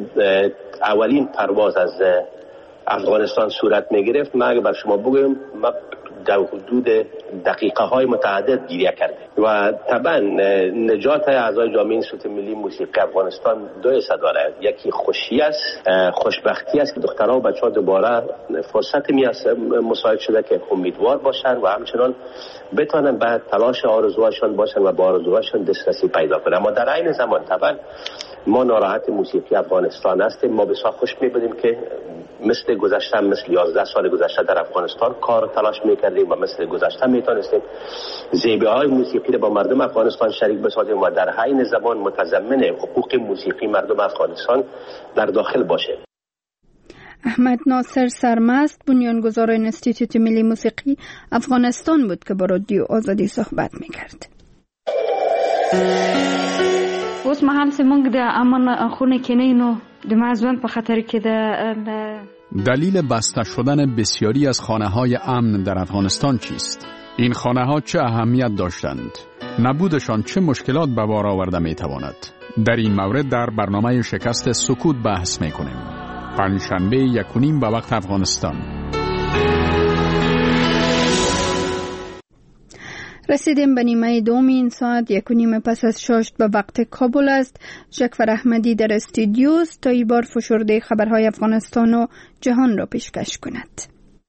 اولین پرواز از افغانستان صورت می گرفت، من اگه بر شما بگویم ما در حدود دقیقه های متعدد گریه کردیم و طبعا نجات اعضای جامعه انستیتوت ملی موسیقی افغانستان دو حصه داره. یکی خوشی است، خوشبختی است که دخترها و بچه‌ها دوباره فرصت مساعد شده که امیدوار باشن و همچنان بتونن به تلاش آرزوهاشون باشن و با آرزوهاشون دسترسی پیدا کنن. اما در عین زمان طبعا ما ناراحت موسیقی افغانستان هستیم. ما بسیار خوش می‌بینیم که مثل گذشته، مثل 11 سال گذشته در افغانستان کار تلاش میکردیم و مثل گذشته میتونستیم زیبایی موسیقی رو با مردم افغانستان شریک بسازیم و در عین زمان متضمن حقوق موسیقی مردم افغانستان در داخل باشه. احمد ناصر سرمست بنیانگذار انستیتوت ملی موسیقی افغانستان بود که با رادیو آزادی صحبت میکرد. اوس مهال سمونږ د امن خونه کې نه نو د مازون په خاطر کې دلیل بسته شدن بسیاری از خانه‌های امن در افغانستان چیست؟ این خانه‌ها چه اهمیت داشتند؟ نبودشان چه مشکلات به بار آورده میتواند؟ در این مورد در برنامه شکست سکوت بحث میکنیم. پنجشنبه 1:30 به وقت افغانستان. رسیدیم به نیمه دوم این ساعت 1:30 پس از 6 به وقت کابل است. جعفر احمدی در استودیو است تا این بار فشرده خبرهای افغانستان و جهان را پیشکش کند.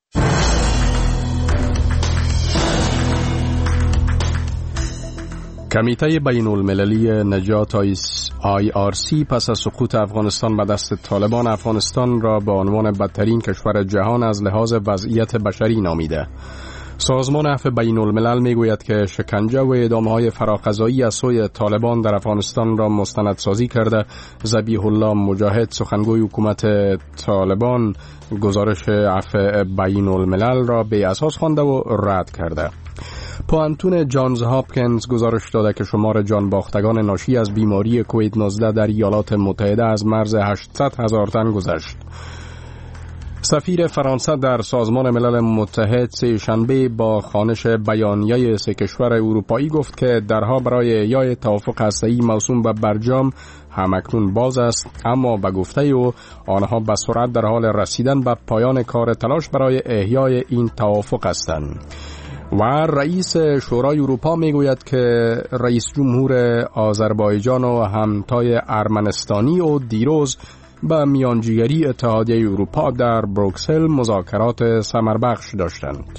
کمیته بین المللی نجات IRC پس از سقوط افغانستان به دست طالبان افغانستان را به عنوان بدترین کشور جهان از لحاظ وضعیت بشری نامیده. سازمان عفو بین الملل میگوید که شکنجه و اعدام‌های فراقضایی از سوی طالبان در افغانستان را مستندسازی کرده. ذبیح الله مجاهد سخنگوی حکومت طالبان گزارش عفو بین الملل را به اساس خوانده و رد کرده. پوانتون جانز هاپکینز گزارش داده که شمار جان باختگان ناشی از بیماری کووید 19 در ایالات متحده از مرز 800,000 تن گذشت. سفیر فرانسه در سازمان ملل متحد سه‌شنبه با خوانش بیانیه سه کشور اروپایی گفت که درها برای احیای توافق هسته‌ای موسوم به برجام همکنون باز است، اما به گفته او آنها به سرعت در حال رسیدن به پایان کار تلاش برای احیای این توافق هستند. و رئیس شورای اروپا میگوید که رئیس جمهور آذربایجان و همتای ارمنستانی و دیروز با میانجیگری اتحادیه اروپا در بروکسل مذاکرات ثمربخش داشتند.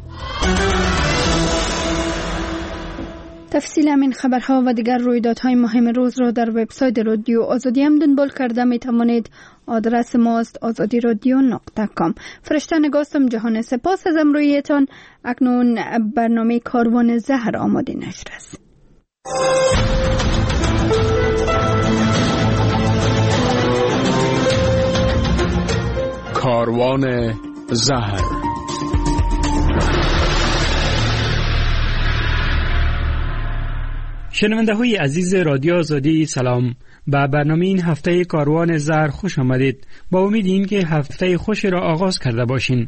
تفصیل همین خبرها و دیگر رویدادهای مهم روز را در وبسایت رادیو آزادی هم دنبال کرده می توانید. آدرس ماست azadiradio.com. فرشته نگاستم جهان، سپاس از امرویتان. اکنون برنامه کاروان زهر آماده نشر است. کاروان زهر. شنونده های عزیز رادیو آزادی سلام. به برنامه این هفته کاروان زهر خوش آمدید. با امید این که هفته خوشی را آغاز کرده باشین.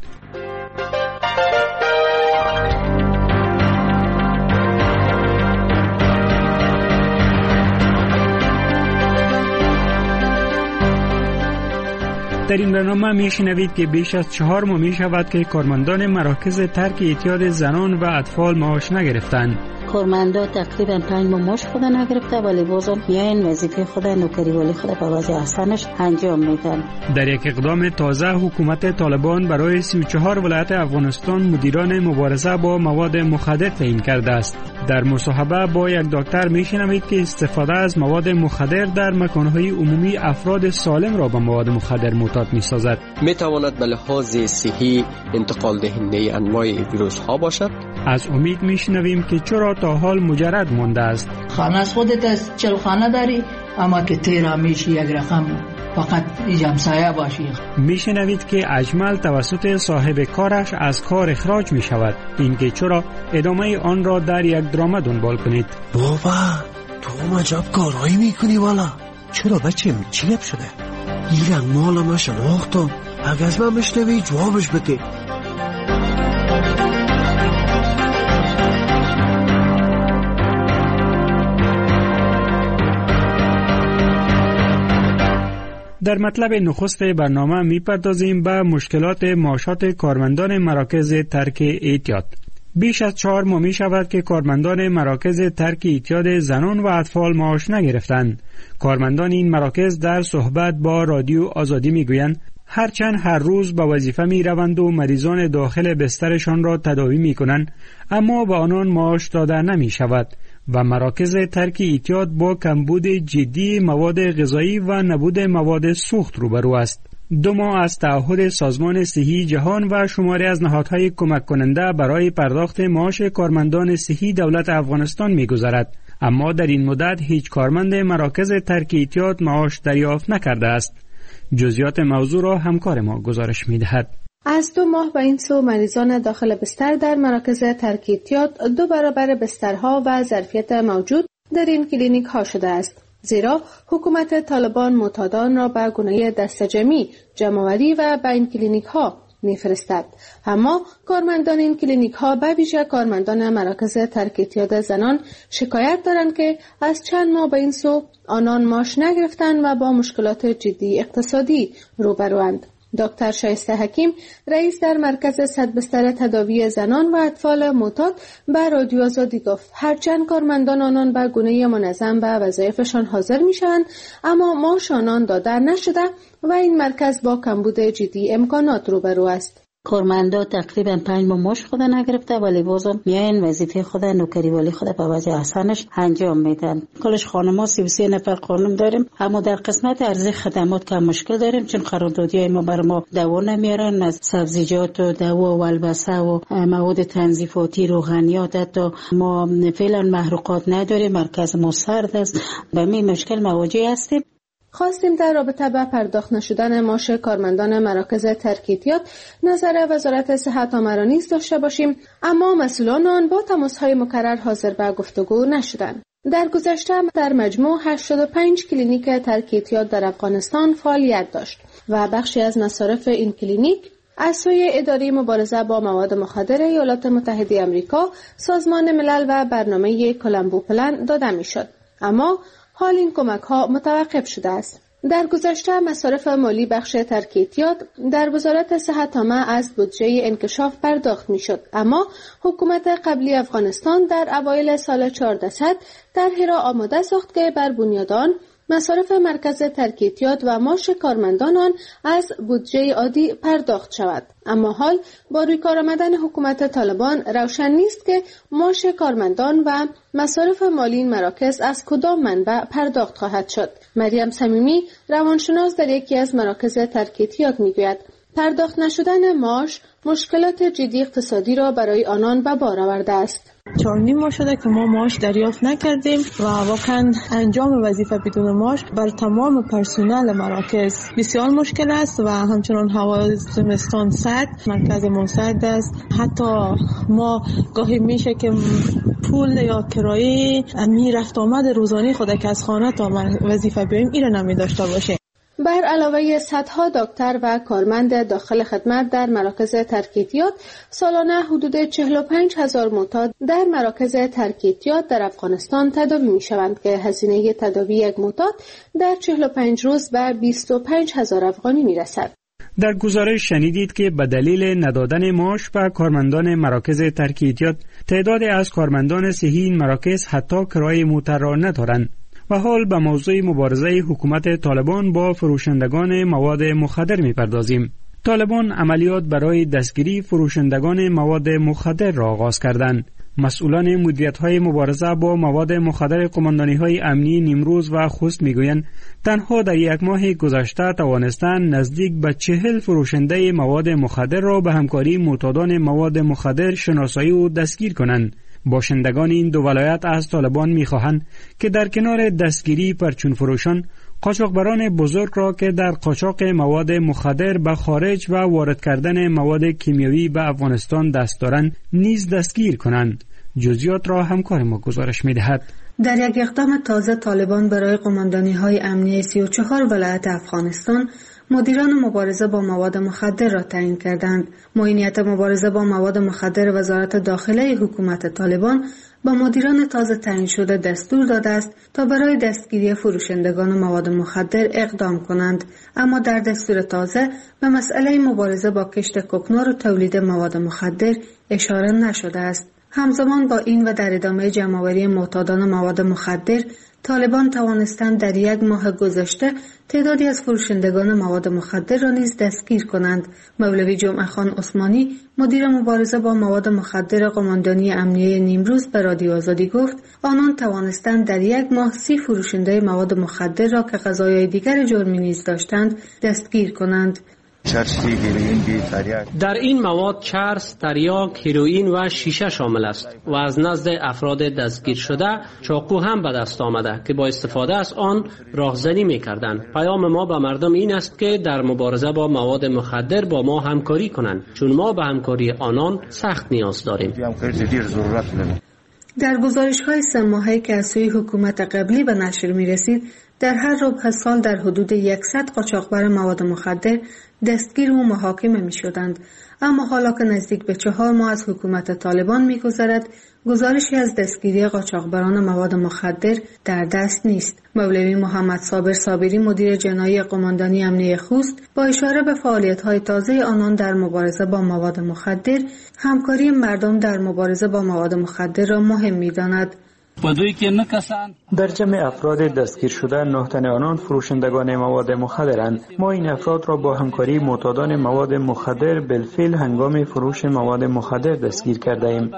در این برنامه میشنوید که بیش از 4 ماه می شود که کارمندان مراکز ترک اعتیاد زنان و اطفال معاش نگرفتند. کارمندا تقریبا 5 ماه معاش خود نگرفته، ولی بازم میاین وظیفه خود نوکری ولی خود به وضع احسنش انجام میدن. در یک اقدام تازه حکومت طالبان برای 34 ولایت افغانستان مدیران مبارزه با مواد مخدر تعیین کرده است. در مصاحبه با یک دکتر میشنوید که استفاده از مواد مخدر در مکانهای عمومی افراد سالم را به مواد مخدر معتاد میسازد. میتواند به لحاظ صحی انتقال دهنده انواع ویروس ها باشد. از امید میشنویم که چرا تا حال مجرد مانده است. خانه از خودت از چلخانه داری، اما که تیرا میشی یک رقم فقط جمسایه باشی. میشنوید که اجمل توسط صاحب کارش از کار اخراج میشود. اینکه چرا ادامه آن را در یک درام دنبال کنید. بابا تو عجب کارهایی میکنی والا. چرا بچه چی گپ شده؟ این رنگ مالا ما شناختم. اگه از من بشنوی جوابش بده. در مطلب نخست برنامه میپردازیم به مشکلات معاشات کارمندان مراکز ترک اعتیاد. بیش از 4 ماه می شود که کارمندان مراکز ترک اعتیاد زنان و اطفال معاش نگرفتند. کارمندان این مراکز در صحبت با رادیو آزادی میگویند هرچند هر روز به وظیفه می روند و مریضان داخل بسترشان را تداوی می کنند، اما به آنان معاش داده نمی شود و مراکز ترک اعتیاد با کمبود جدی مواد غذایی و نبود مواد سوخت روبرو است. 2 ماه از تعهد سازمان صحی جهان و شماری از نهادهای کمک کننده برای پرداخت معاش کارمندان صحی دولت افغانستان می‌گذرد، اما در این مدت هیچ کارمند مراکز ترک اعتیاد معاش دریافت نکرده است. جزئیات موضوع را همکار ما گزارش می‌دهد. از 2 ماه به این سو مریضان داخل بستر در مراکز ترک اعتیاد 2 برابر بسترها و ظرفیت موجود در این کلینیک ها شده است. زیرا حکومت طالبان معتادان را به گونه دستجمعی جمع‌آوری و به این کلینیک ها می‌فرستد. اما کارمندان این کلینیک ها به ویژه کارمندان مراکز ترک اعتیاد زنان شکایت دارند که از چند ماه به این سو آنان معاش نگرفتند و با مشکلات جدی اقتصادی روبروند. دکتر شایسته حکیم رئیس در مرکز 100 بستر تداوی زنان و اطفال معتاد به رادیو آزادی گفت هرچند کارمندان آنان به گونه منظم به وظایفشان حاضر میشوند اما معاش آنان داده نشده و این مرکز با کمبود جدی امکانات روبرو است. کارمندا تقریبا 5 ماه معاش خود نگرفته ولی بازم میاین وظیفه خود نوکری ولی خود به وجه احسانش انجام میدن. کلش خانم‌ها 33 نفر خانم داریم اما در قسمت ارزی خدمات کم مشکل داریم چون قراردادیای ما بر ما دوا نمیارن از سبزیجات و دوا و البسه و مواد تنظیفاتی روغنیات تا ما فعلا محروقات نداریم. مرکز ما سرد است به می مشکل مواجه هستیم. خواستیم در رابطه با پرداخت نشدن معاش کارمندان مراکز ترک اعتیاد نظر وزارت صحت آمرا نیز داشته باشیم اما مسئولان آن با تماس‌های مکرر حاضر به گفتگو نشدند. در گذشته در مجموع 85 کلینیک ترک اعتیاد در افغانستان فعالیت داشت و بخشی از مصارف این کلینیک از سوی اداره مبارزه با مواد مخدر ایالات متحده آمریکا، سازمان ملل و برنامه کلمبو پلن داده میشد. اما حال این کمک‌ها متوقف شده است. در گذشته مصارف مالی بخش ترک اعتیاد در وزارت صحت عامه از بودجه انکشاف پرداخت میشد اما حکومت قبلی افغانستان در اوایل سال 1400 طرحی را آماده ساخت که بر بنیاد آن مصارف مرکز ترک اعتیاد و معاش کارمندان آن از بودجه عادی پرداخت شود. اما حال با روی کار آمدن حکومت طالبان روشن نیست که معاش کارمندان و مصارف مالی این مراکز از کدام منبع پرداخت خواهد شد. مریم صمیمی روانشناس در یکی از مراکز ترک اعتیاد میگوید پرداخت نشدن معاش مشکلات جدی اقتصادی را برای آنان به بار آورده است. 4.5 ماه شده که ما معاش دریافت نکردیم و واقعا انجام وظیفه بدون معاش بر تمام پرسنل مراکز بسیار مشکل است و همچنان هوا زمستان سرد، مرکز ما سرد است. حتی ما گاهی میشه که پول یا کرایه رفت آمد روزانه خود که از خانه تا وظیفه بریم ایره نمی داشته باشه. بر علاوه صدها دکتر و کارمند داخل خدمت در مراکز ترک اعتیاد سالانه حدود 45,000 معتاد در مراکز ترک اعتیاد در افغانستان تداوی می شوند که هزینه تداوی یک معتاد در 45 روز به 25,000 افغانی می رسد. در گزارش شنیدید که به دلیل ندادن معاش به کارمندان مراکز ترک اعتیاد تعدادی از کارمندان صحی این مراکز حتی کرایه موتر را ندارند. و حال به موضوع مبارزه حکومت طالبان با فروشندگان مواد مخدر می‌پردازیم. طالبان عملیات برای دستگیری فروشندگان مواد مخدر را آغاز کردند. مسئولان مدیریت‌های مبارزه با مواد مخدر قماندانی‌های امنی نیمروز و خوست می‌گویند تنها در یک ماه گذشته توانستند نزدیک به 40 فروشنده مواد مخدر را به همکاری معتادان مواد مخدر شناسایی و دستگیر کنند. باشندگان این دو ولایت از طالبان می‌خواهند که در کنار دستگیری پرچون فروشان، قاچاقبران بزرگ را که در قاچاق مواد مخدر به خارج و وارد کردن مواد کیمیایی به افغانستان دست دارند نیز دستگیر کنند. جزئیات را همکار ما گزارش می‌دهد. در یک اقدام تازه طالبان برای قماندانی‌های امنیه 34 ولایت افغانستان مدیران مبارزه با مواد مخدر را تعیین کردند. معینیت مبارزه با مواد مخدر وزارت داخله حکومت طالبان با مدیران تازه تعیین شده دستور داده است تا برای دستگیری فروشندگان مواد مخدر اقدام کنند، اما در دستور تازه به مسئله مبارزه با کشت کوکنار و تولید مواد مخدر اشاره نشده است. همزمان با این و در ادامه جمع‌آوری معتادان مواد مخدر، طالبان توانستند در یک ماه گذشته تعدادی از فروشندگان مواد مخدر را نیز دستگیر کنند. مولوی جمعه خان عثمانی، مدیر مبارزه با مواد مخدر قماندانی امنیه نیمروز به رادیو آزادی گفت آنان توانستند در یک ماه 30 فروشنده مواد مخدر را که قضایای دیگر جرمی نیز داشتند دستگیر کنند. در این مواد چرس، تریاک، هیروئین و شیشه شامل است و از نزد افراد دستگیر شده چاقو هم به دست آمده که با استفاده از آن راهزنی می‌کردند. پیام ما به مردم این است که در مبارزه با مواد مخدر با ما همکاری کنند، چون ما به همکاری آنان سخت نیاز داریم. در گزارش‌های 3 ماهه‌ای که از سوی حکومت قبلی به نشر می‌رسید، در هر ربع سال در حدود 100 قاچاقبر مواد مخدر دستگیر و محاکمه می‌شدند. اما حالا که نزدیک به 4 ماه از حکومت طالبان می‌گذرد، گزارشی از دستگیری قاچاقبران مواد مخدر در دست نیست. مولوی محمد صابر صابری، مدیر جنایی قماندانی امنیه خوست، با اشاره به فعالیت‌های تازه آنان در مبارزه با مواد مخدر، همکاری مردم در مبارزه با مواد مخدر را مهم می‌داند. در جمع افراد دستگیر شده 9 تن آنان فروشندگان مواد مخدرند. ما این افراد را با همکاری معتادان مواد مخدر بالفعل هنگام فروش مواد مخدر دستگیر کرده ایم.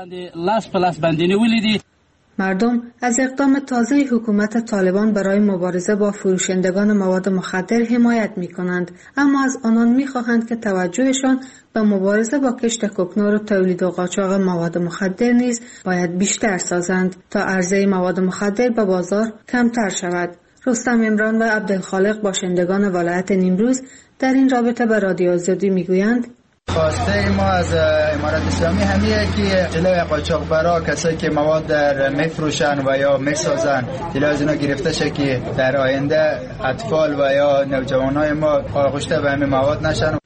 مردم از اقدام تازه حکومت طالبان برای مبارزه با فروشندگان مواد مخدر حمایت می کنند، اما از آنان می خواهند که توجهشان به مبارزه با کشت کوکنار و تولید و قاچاق مواد مخدر نیز باید بیشتر سازند تا عرضه مواد مخدر به بازار کمتر شود. رستم عمران و عبدالخالق، باشندگان ولایت نیمروز، در این رابطه به رادیو آزادی می گویند: خواسته ما از امارت اسلامی همیه که جلوی قاچاقبرا، کسایی که مواد در میفروشن و یا میسازن، جلوی از اینا گرفته شه که در آینده اطفال و یا نوجوانای ما آغشته به همین مواد نشن.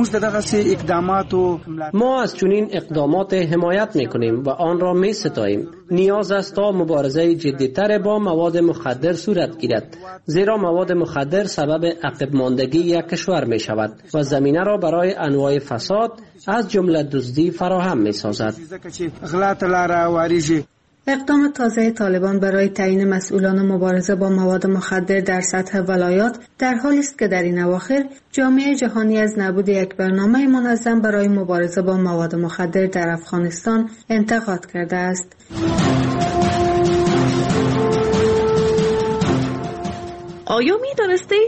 ما از چنین اقدامات حمایت میکنیم و آن را میستاییم. نیاز است تا مبارزه جدی‌تر با مواد مخدر صورت گیرد، زیرا مواد مخدر سبب عقب ماندگی یک کشور می شود و زمینه را برای انواع فساد از جمله دزدی فراهم می سازد. اقدام تازه طالبان برای تعیین مسئولان مبارزه با مواد مخدر در سطح ولایات در حالی است که در این اواخر جامعه جهانی از نبود یک برنامه منظم برای مبارزه با مواد مخدر در افغانستان انتقاد کرده است. آیا می دانستید؟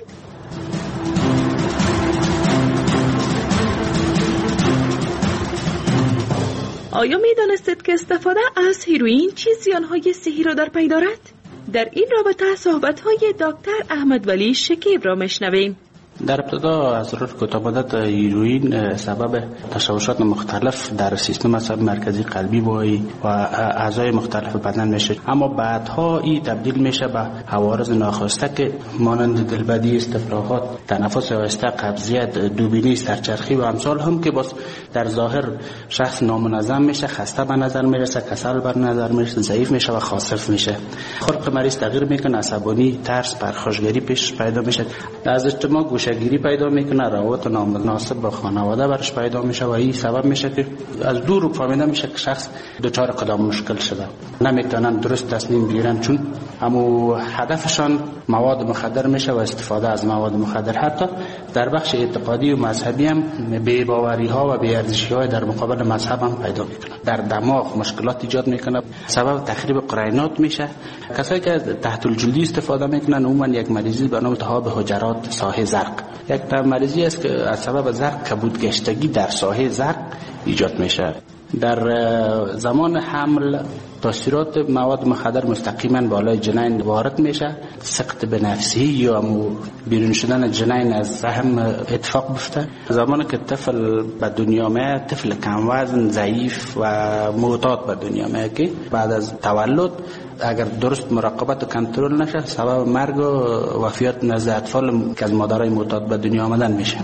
آیا می دانستید که استفاده از هیروئین چه زیانهای صحی را در پی دارد؟ در این رابطه صحبت‌های دکتر احمد ولی شکیب را میشنویم. در ابتدا از کوتاه‌مدت هیروئین سبب تشوشات مختلف در سیستم عصبی مرکزی قلبی و اعضای مختلف بدن میشه، اما بعدها این تبدیل میشه به عوارض ناخواسته که مانند دلبدی، استفراغات، تنفس آهسته، قبضیت، دوبینی، سرچرخی و امثال هم که باز در ظاهر شخص نامنظم میشه، خسته به نظر میرسه، کسل به نظر میرسه، ضعیف میشه و خاصف میشه. خلق مریض تغییر میکنه، عصبانی، ترس، پرخاشگری پیدا میشه، از اجتماع گوشه‌گیری پیدا میکنه، روابط نامناسب با خانواده برش پیدا میشه و این سبب میشه که از دور فهمیده میشه که شخص دچار کدام مشکل شده، نمیتونن درست تصمیم بگیرن چون اما هدفشان مواد مخدر میشه و استفاده از مواد مخدر. حتی در بخش اعتقادی و مذهبی هم بی‌باوری ها و بی‌ارزشی های در مقابل مذهب هم پیدا میکنه، در دماغ مشکلات ایجاد میکنه، سبب تخریب قرینات میشه. کسایی که تحت الجلدی استفاده میکنن عموما یک مریضی به نام التهاب حجرات ساحه زرق، یک مریضی است که از سبب زرق کبودگشتگی در ساحه زرق ایجاد میشه. در زمان حمل تاثیرات مواد مخدر مستقیما بالای جنین وارد میشه، سقط به نفسی یا بیرون شدن جنین از رحم اتفاق بیفته. زمانی که طفل به دنیا میاد، طفل کم وزن، ضعیف و معتاد به دنیا میاد که بعد از تولد اگر درست مراقبت و کنترل نشه سبب مرگ و وفات نزد اطفال که از مادرای معتاد به دنیا آمدن میشه.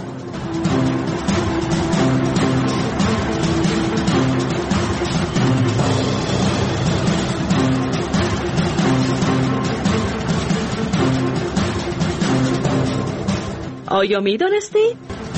آیا می دانستید؟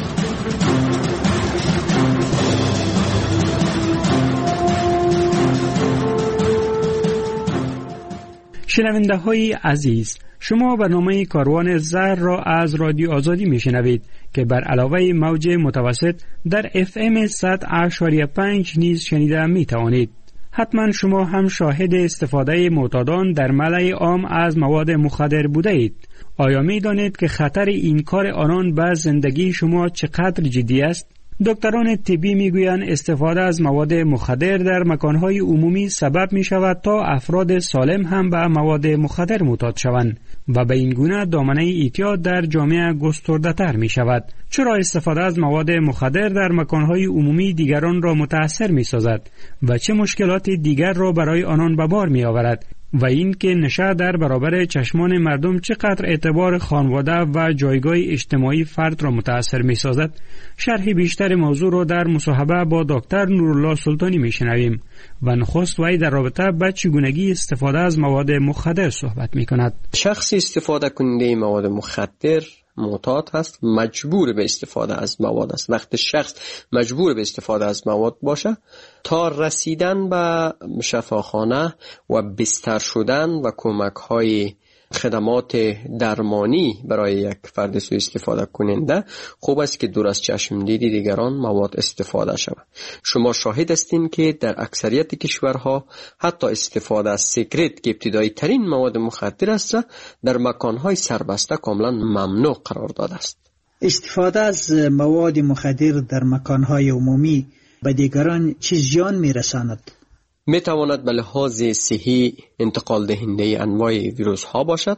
شنونده های عزیز، شما برنامه کاروان زهر را از رادیو آزادی می شنوید که بر علاوه موج متوسط در FM 100.5 نیز شنیده می توانید. حتما شما هم شاهد استفاده معتادان در ملأ عام از مواد مخدر بوده اید. آیا می دانید که خطر این کار آنان به زندگی شما چقدر جدی است؟ دکتران طبی میگویند استفاده از مواد مخدر در مکانهای عمومی سبب می شود تا افراد سالم هم به مواد مخدر معتاد شوند و به این گونه دامنه اعتیاد در جامعه گسترده تر می شود. چرا استفاده از مواد مخدر در مکانهای عمومی دیگران را متاثر می سازد و چه مشکلات دیگر را برای آنان به بار می آورد و این که نشه در برابر چشمان مردم چقدر اعتبار خانواده و جایگاه اجتماعی فرد را متاثر می سازد؟ شرح بیشتر موضوع را در مصاحبه با دکتر نورالله سلطانی می شنویم و نخست وی در رابطه با چگونگی استفاده از مواد مخدر صحبت می کند. شخصی استفاده کننده مواد مخدر معتاد هست، مجبور به استفاده از مواد است. وقتی شخص مجبور به استفاده از مواد باشه تا رسیدن به شفاخانه و بستر شدن و کمک های خدمات درمانی برای یک فرد سوء استفاده کننده، خوب است که دور از چشم دید دیگران مواد استفاده شود. شما شاهد هستین که در اکثریت کشورها حتی استفاده از سیگرت که ابتدایی ترین مواد مخدر است در مکانهای سربسته کاملا ممنوع قرار داده است. استفاده از مواد مخدر در مکانهای عمومی به دیگران چه زیان میرساند؟ می تواند به لحاظ صحی انتقال دهنده انواع ویروس ها باشد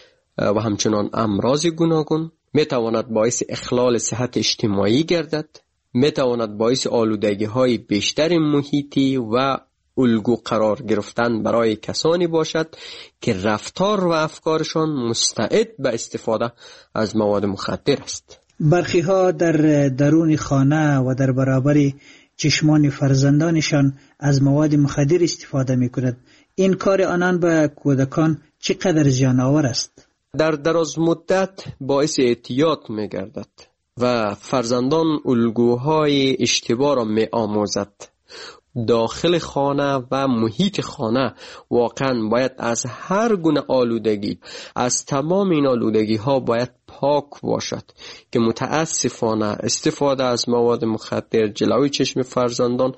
و همچنان امراض گوناگون. می تواند باعث اخلال صحت اجتماعی گردد. می تواند باعث آلودگی های بیشتر محیطی و الگو قرار گرفتن برای کسانی باشد که رفتار و افکارشان مستعد به استفاده از مواد مخدر است. برخی ها در درون خانه و در برابر چشمان فرزندانشان از مواد مخدر استفاده می کند. این کار آنان به کودکان چقدر زیان آور است؟ در دراز مدت باعث اعتیاد می گردد و فرزندان الگوهای اشتباه را می آموزد. داخل خانه و محیط خانه واقعا باید از هر گونه آلودگی، از تمام این آلودگی ها باید پاک باشد که متاسفانه استفاده از مواد مخدر جلوی چشم فرزندان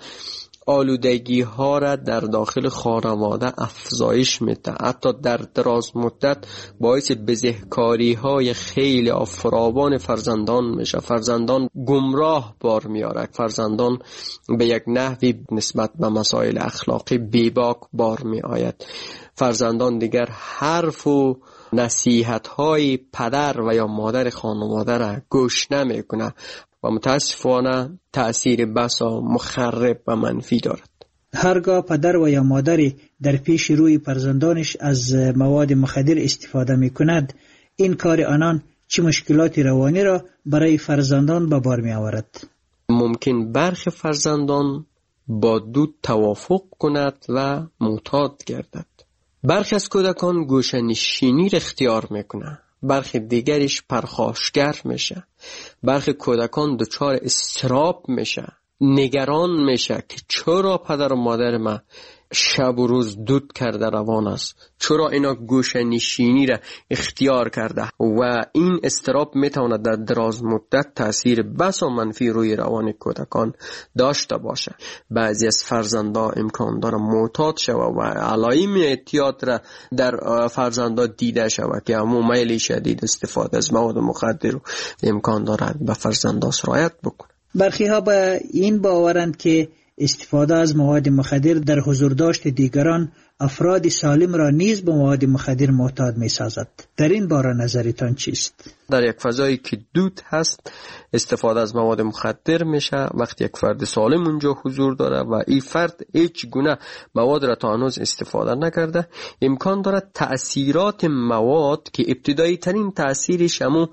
آلودگی ها را در داخل خانواده افزایش میده. حتی در دراز مدت باعث بزهکاری های خیلی فراوان فرزندان میشه. فرزندان گمراه بار میاره. فرزندان به یک نحوی نسبت به مسائل اخلاقی بیباک بار می آید. فرزندان دیگر حرف و نصیحت های پدر و یا مادر خانواده را گوش نمی کنه و متاسفانه تأثیر بسا مخرب و منفی دارد. هرگاه پدر و یا مادری در پیش روی فرزندانش از مواد مخدر استفاده می کند، این کار آنان چه مشکلات روانی را برای فرزندان به بار می آورد؟ ممکن برخی فرزندان با دود توافق کند و معتاد گردد. برخی از کودکان گوشه‌نشینی را اختیار می کنند. برخی دیگرش پرخاشگر میشه. برخی کودکان دچار اضطراب میشه، نگران میشه که چرا پدر و مادر ما شب و روز دود کرده روان است، چرا اینا گوشه نشینی را اختیار کرده و این اضطراب میتواند در دراز مدت تاثیر بسا منفی روی روان کودکان داشته باشه. بعضی از فرزندا امکان داره معتاد شوه و علائم اعتیاد را در فرزندا دیده شوه که همون میل شدید استفاده از مواد مخدر رو امکان داره به فرزندا سرایت بکنه. برخی ها به این باورند که استفاده از مواد مخدر در حضور داشت دیگران افراد سالم را نیز به مواد مخدر معتاد می سازد. در این باره نظرتان چیست؟ در یک فضایی که دود هست استفاده از مواد مخدر میشه وقتی یک فرد سالم اونجا حضور داره و این فرد هیچ گونه مواد را تا هنوز استفاده نکرده، امکان داره تأثیرات مواد که ابتدایی ترین تأثیرش همون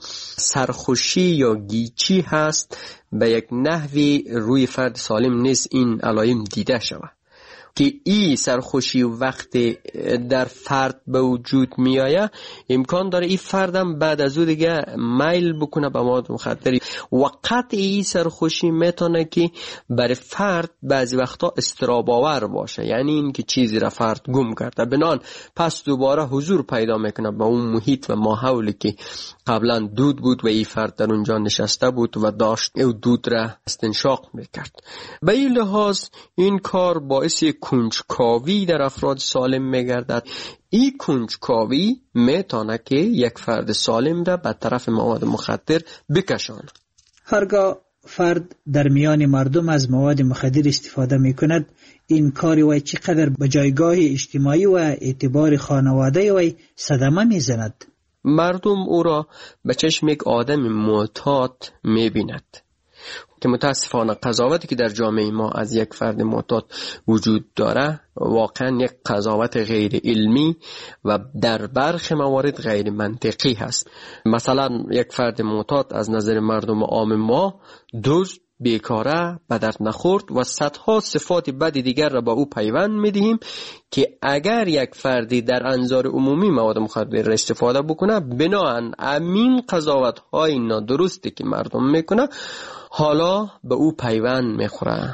سرخوشی یا گیچی هست به یک نحوی روی فرد سالم نیز این علائم دیده شود که این سرخوشی وقتی در فرد به وجود می آید امکان داره این فردم بعد از او دیگه میل بکنه به مواد مخدر و قطع این سرخوشی میتونه که برای فرد بعضی وقتا اضطراب آور باشه، یعنی این که چیزی را فرد گم کرده بنان پس دوباره حضور پیدا میکنه به اون محیط و ماحولی که قبلا دود بود و این فرد در اونجا نشسته بود و داشت او دود را استنشاق میکرد. به این لحاظ این کار باعث کنجکاوی در افراد سالم میگردد. این کنجکاوی میتونه که یک فرد سالم را به طرف مواد مخدر بکشاند. هرگاه فرد در میان مردم از مواد مخدر استفاده می کند، این کاری وی چقدر به جایگاه اجتماعی و اعتبار خانواده وی صدمه می زند. مردم او را به چشم یک آدم معتاد می بیند که متاسفانه قضاوتی که در جامعه ما از یک فرد معتاد وجود داره واقعا یک قضاوت غیر علمی و در برخی موارد غیر منطقی هست. مثلا یک فرد معتاد از نظر مردم عام ما دزد، بیکاره، به درد نخورد و صدها صفات بد دیگر را با او پیوند می‌دهیم که اگر یک فردی در انظار عمومی مواد مخدر را استفاده بکنه، بناهن امین قضاوت‌های نادرستی که مردم میکنه حالا به او پیوند میخوره.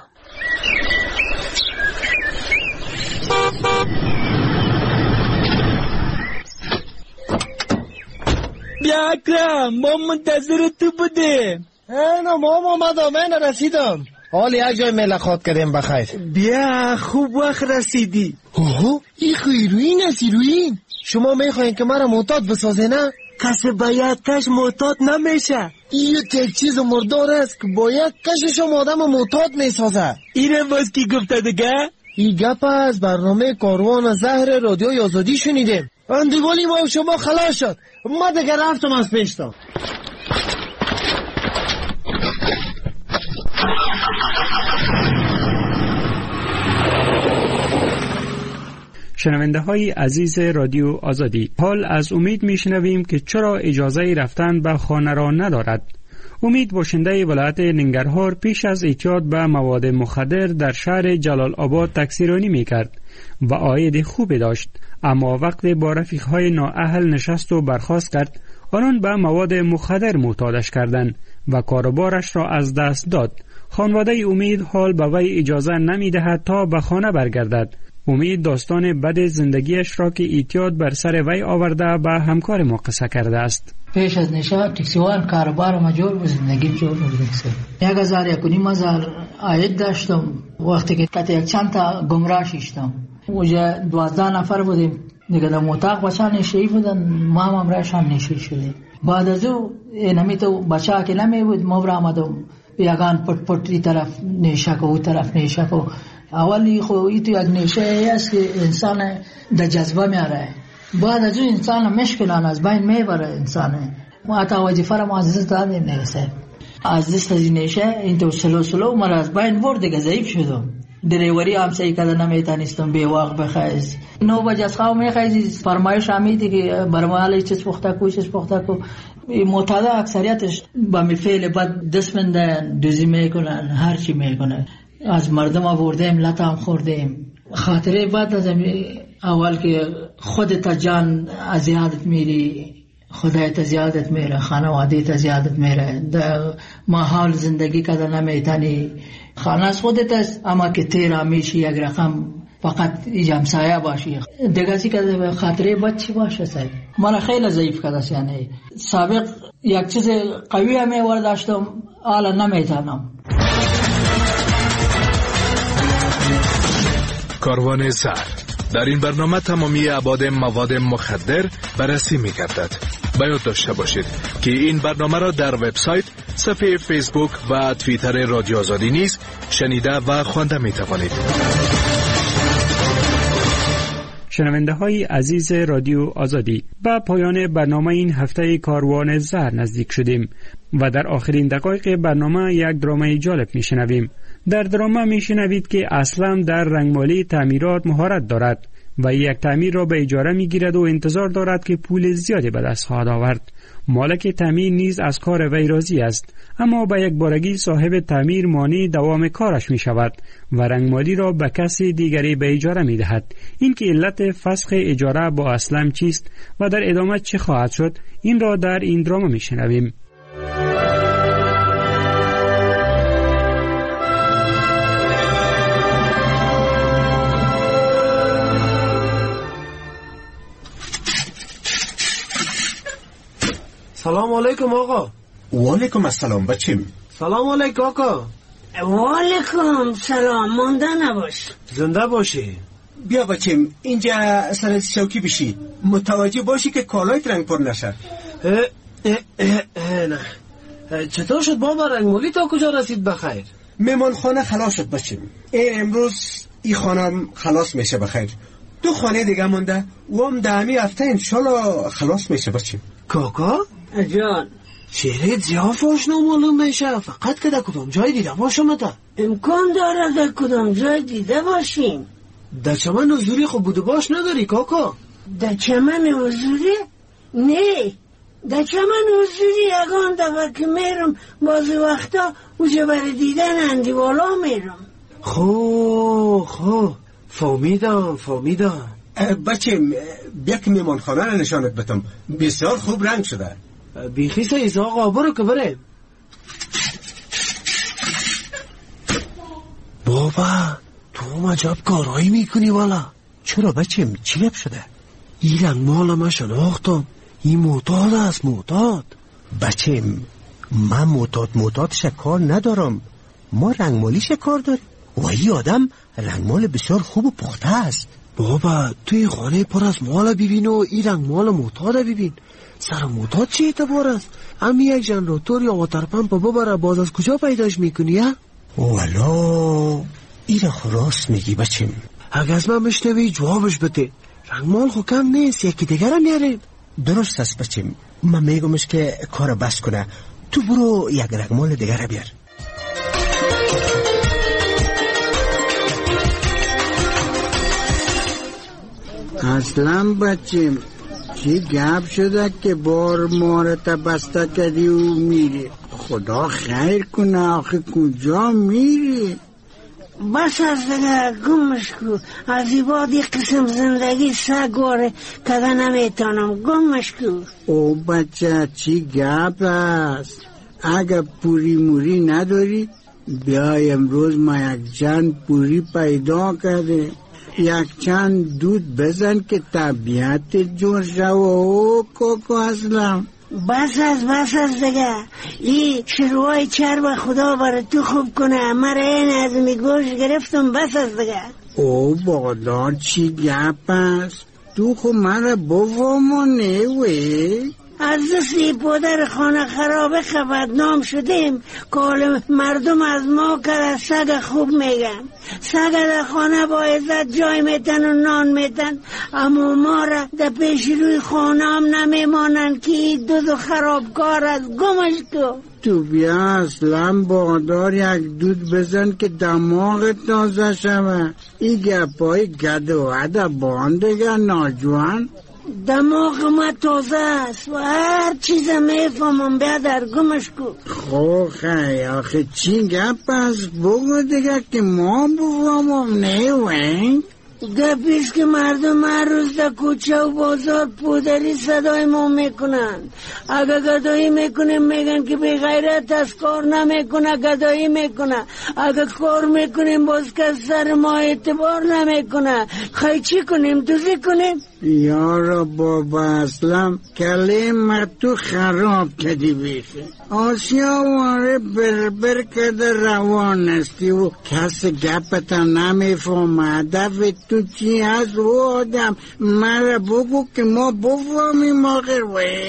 بیا اکرم، ما منتظر تو بودیم. اینا ما آمدم، من رسیدم. حال یک جای ملاقات کردیم بخیر. بیا خوب وقت رسیدی. اوه، این هیروئین است. هیروئین شما میخواین که مرا معتاد بسازه نه؟ کسی باید کش معتاد نمیشه. این یک چیز مردار است که باید کشش آدم معتاد میسازه. اینه باز کی گفته دیگه؟ این گپ از برنامه کاروان زهر رادیوی آزادی شنیدیم. اندیوالی ما شما خلاص شد. ما دیگه رفتم از پیشتم. شنونده های عزیز رادیو آزادی، حال از امید میشنویم که چرا اجازه رفتن به خانه را ندارد. امید باشنده ولایت ننگرهار پیش از اعتیاد به مواد مخدر در شهر جلال آباد تکثیرانی میکرد و عاید خوبی داشت، اما وقتی با رفیقهای نااهل نشست و برخاست کرد، آنان به مواد مخدر معتادش کردند و کاروبارش را از دست داد. خانواده امید حال به وی اجازه نمیدهد تا به خانه برگردد. امید داستان بد زندگیش را که اعتیاد بر سر وی آورده به همکار ما قصه کرده است. پیش از نشه تکسیوان کاروبار ما جور و زندگی جور نبودیم. 1,000 عاید داشتم. وقتی که یک چند تا گمراه شدم، اونجا 12 نفر بودیم. دیگه در اتاق بچه نشهی بودن، ما هم راشان نشهی شدیم. بعد از او نمی تو بچه که نمی بود، ما برآمدم یگان پت ای طرف نیشه که او طرف نیشه که اولی خو ای تو یک نیشه است که انسان در جذبه میاره. بعد از اون انسان مشکلان از بین میبره. انسان ما تا وظیفه را ما از دست دادیم نرسه. از دست از نیشه این تو سلو مرا از بین برد. دیگه ضعیف شدم. دریوری هم سعی کردم نمیتونستم به وقت بخیز. 9 بجه از خواب میخیزی فرمایش همیدی که برمال چیز پخته کو معتاد اکثریتش با فعل بد دست مندن، دوزی میکنن، هر چی میکنن. از مردم آوردیم، لطم خوردیم. خاطره بعد از اول که خودت جان ازیادت میری، خدایت زیادت میره، خانوادهت زیادت میره، در ماحول زندگی کده نمیتنی. خانه از خودت است، اما که تیرا میشی یک رقم فقط همسایه باشی. دیگه چی که خاطره بد چی باشه سید. من خیلی ضعیف کده، یعنی سابق یک چیز قوی همه ورداشتم، حالا نمیتونم. کاروان زهر در این برنامه تمامی ابعاد مواد مخدر بررسی می‌گردد. باید داشته باشید که این برنامه را در وبسایت، صفحه فیسبوک و توییتر رادیو آزادی نیز شنیده و خوانده می‌توانید. شنونده های عزیز رادیو آزادی، به پایان برنامه این هفته کاروان زهر نزدیک شدیم و در آخرین دقایق برنامه یک درامای جالب میشنویم. در درامه میشنوید که اسلم در رنگمالی تعمیرات مهارت دارد و یک تعمیر را به اجاره میگیرد و انتظار دارد که پول زیادی به دست خواهد آورد. مالک تعمیر نیز از کار وی راضی است، اما به یک بارگی صاحب تعمیر مانع دوام کارش می شود و رنگمالی را به کسی دیگری به اجاره می دهد. این که علت فسخ اجاره با اسلم چیست و در ادامه چه خواهد شد، این را در این درامه می شنویم. سلام علیکم آقا. و علیکم السلام بچیم. سلام علیکم آقا. وعلیکم سلام. مانده نباش. زنده باشی. بیا بچیم اینجا سر شوکی بشی، متوجه باشی که کالایت رنگ پر نشه. نه چطور شد بابا؟ رنگمالی تا کجا رسید بخیر؟ مهمان خانه خلاص شد بچیم. امروز این خانه خلاص میشه بخیر. 2 خانه دیگه مونده و هم دهمی هفته انشالله خلاص میشه بچیم. کاکا؟ جان چهره زیاف آشنا معلوم میشه، فقط که در کدام جای دیده باشم تا؟ امکان داره در کدام جای دیده باشیم. در چمن حضوری خب بوده باش نداری کاکا؟ در چمن حضوری؟ نه، در چمن حضوری یگان دفعه که میرم بعضی وقتا اوجه برای دیدن اندیوالا میرم. خب فهمیدم. بچه بیا که میمان خانه رو نشانت بدم، بسیار خوب رنگ شده. بیخی سایز آقا برو که بریم. بابا تو عجب کارایی میکنی والا. چرا بچه چی لب شده؟ این رنگ مال ما شناختم، این معتاد است. معتاد بچه من معتاد شکار ندارم، ما رنگمالی شکار داریم و این آدم رنگمال بسیار خوب و پخته است. بابا توی خانه پر از مال ببین و این رنگمال معتاد ببین. سر معتاد چه اعتبار است؟ امی یک جنراتور یا واتر پمپ ببره باز از کجا پیداش میکنی؟ والا این را راست میگی بچیم. اگه از من مشنوی جوابش بده. رنگمال خو کم نیست، یکی دیگر را میاریم. درست است بچیم، من میگمش که کار بس کنه، تو برو یک رنگمال دیگر را بیار. اصلا بچیم چی گپ شده که بار مارت بسته کردی و میری؟ خدا خیر کنه، آخه کجا میری؟ بس از دیگه گمش کو. از این بعد یک قسم زندگی سگواره که نمیتونم. گمش کو. او بچه چی گپ است؟ اگه پوری موری نداری بیا امروز ما یک جن پوری پیدا کرده، یک چند دود بزن که طبیعت جور شو. او کوکو اسلام بس از دیگه. این شروعای چرب خدا برای تو خوب کنه. مرا این از میگوش گرفتم. بس از دیگه. او بادار چی گپ است؟ تو خو مرا بفهمونه وی؟ از دستی پدر خانه خرابه بدنام شدیم. کال مردم از ما که سگ خوب میگن. سگ در خانه با عزت جای میتن و نان میتن، اما ما را در پیش روی خانه هم نمیمانن که دود و خرابکار از. گمش کو. تو بیا اصلا بادار یک دود بزن که دماغ تازه شوه. این گپای گد و عده باندگه ناجوان. دماغ ما تازه است و هر چیز میفهمم. بیادر گمش کو. خیلی آخه چی گپ است؟ بگو دیگه که ما بفهمم. نه وین گپیست که مردم هر روز در کوچه و بازار پودری صدای ما میکنن. اگه گدایی میکنیم میگن که بی غیرت از کار نمیکنه، گدایی میکنه. اگه کار میکنیم باز که سر ما اعتبار نمیکنه. خیلی چی کنیم؟ دوزی کنیم؟ یارا بابا اسلام کلمه تو خراب کردی بیخی. آسیا واره بربر کده روان استی و کس گپتا نمیفهم. هدف تو چی هست و آدم؟ مرا بگو که ما بفهمیم آخر.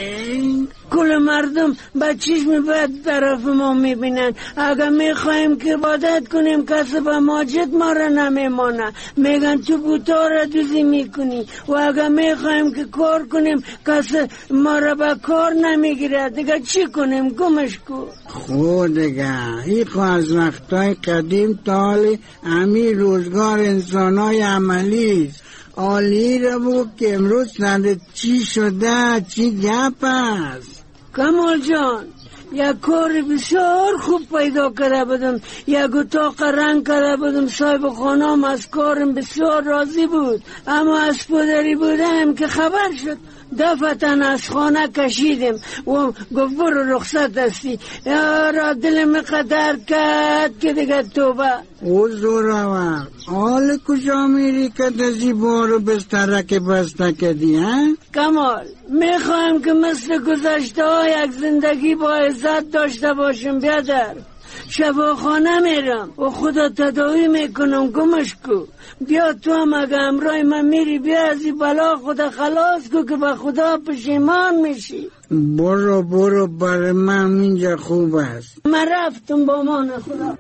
وین کل مردم با چشم بد طرف ما میبینن. اگه میخوایم که عبادت کنیم کسی به ماجد ما را نمیمانه، میگن تو بوتا را دوزی میکنی. و اگه میخوایم که کار کنیم کسی ما را به کار نمیگیره. دیگه چی کنیم؟ گمش کو. خود دیگه ای خو از وقتای قدیم تا حالی همی روزگار انسانای عملی است. آلی را بگو که امروز سند چی شده؟ چی گپ است؟ کمال جان یک کار بسیار خوب پیدا کرده بودم. یک اتاق رنگ کرده بودم. صاحب خانم از کارم بسیار راضی بود، اما از پدری بودم که خبر شد دفتن از خانه کشیدم و گفت برو رخصت هستی. یارا دلم قدر کرد که دیگه توبه. او زورا حال کجا میری که دزی بارو بسترک بسته کردی ها؟ کمال میخوایم که مثل گذشته ها یک زندگی با عزت داشته باشم بیادر. شفاخانه میرم و خدا تداوی میکنم. گمش کو بیا تو هم اگه امرای من میری بیا از این بلا خدا خلاص کو که به خدا پشیمان میشی. برو برای من اینجا خوب است. من رفتم با مان خدا.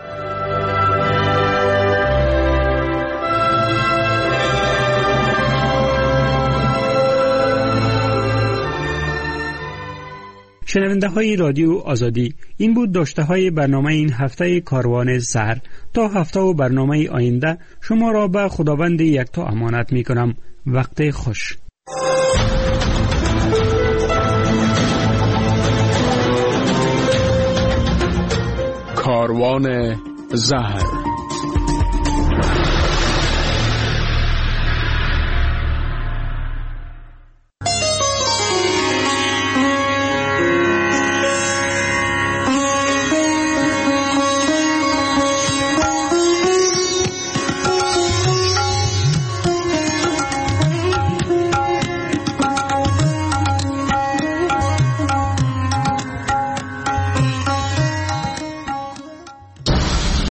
شنونده های رادیو آزادی، این بود داشته های برنامه این هفته کاروان سحر. تا هفته و برنامه آینده شما را به خداوند یکتا امانت می کنم. وقت خوش. کاروان زهر.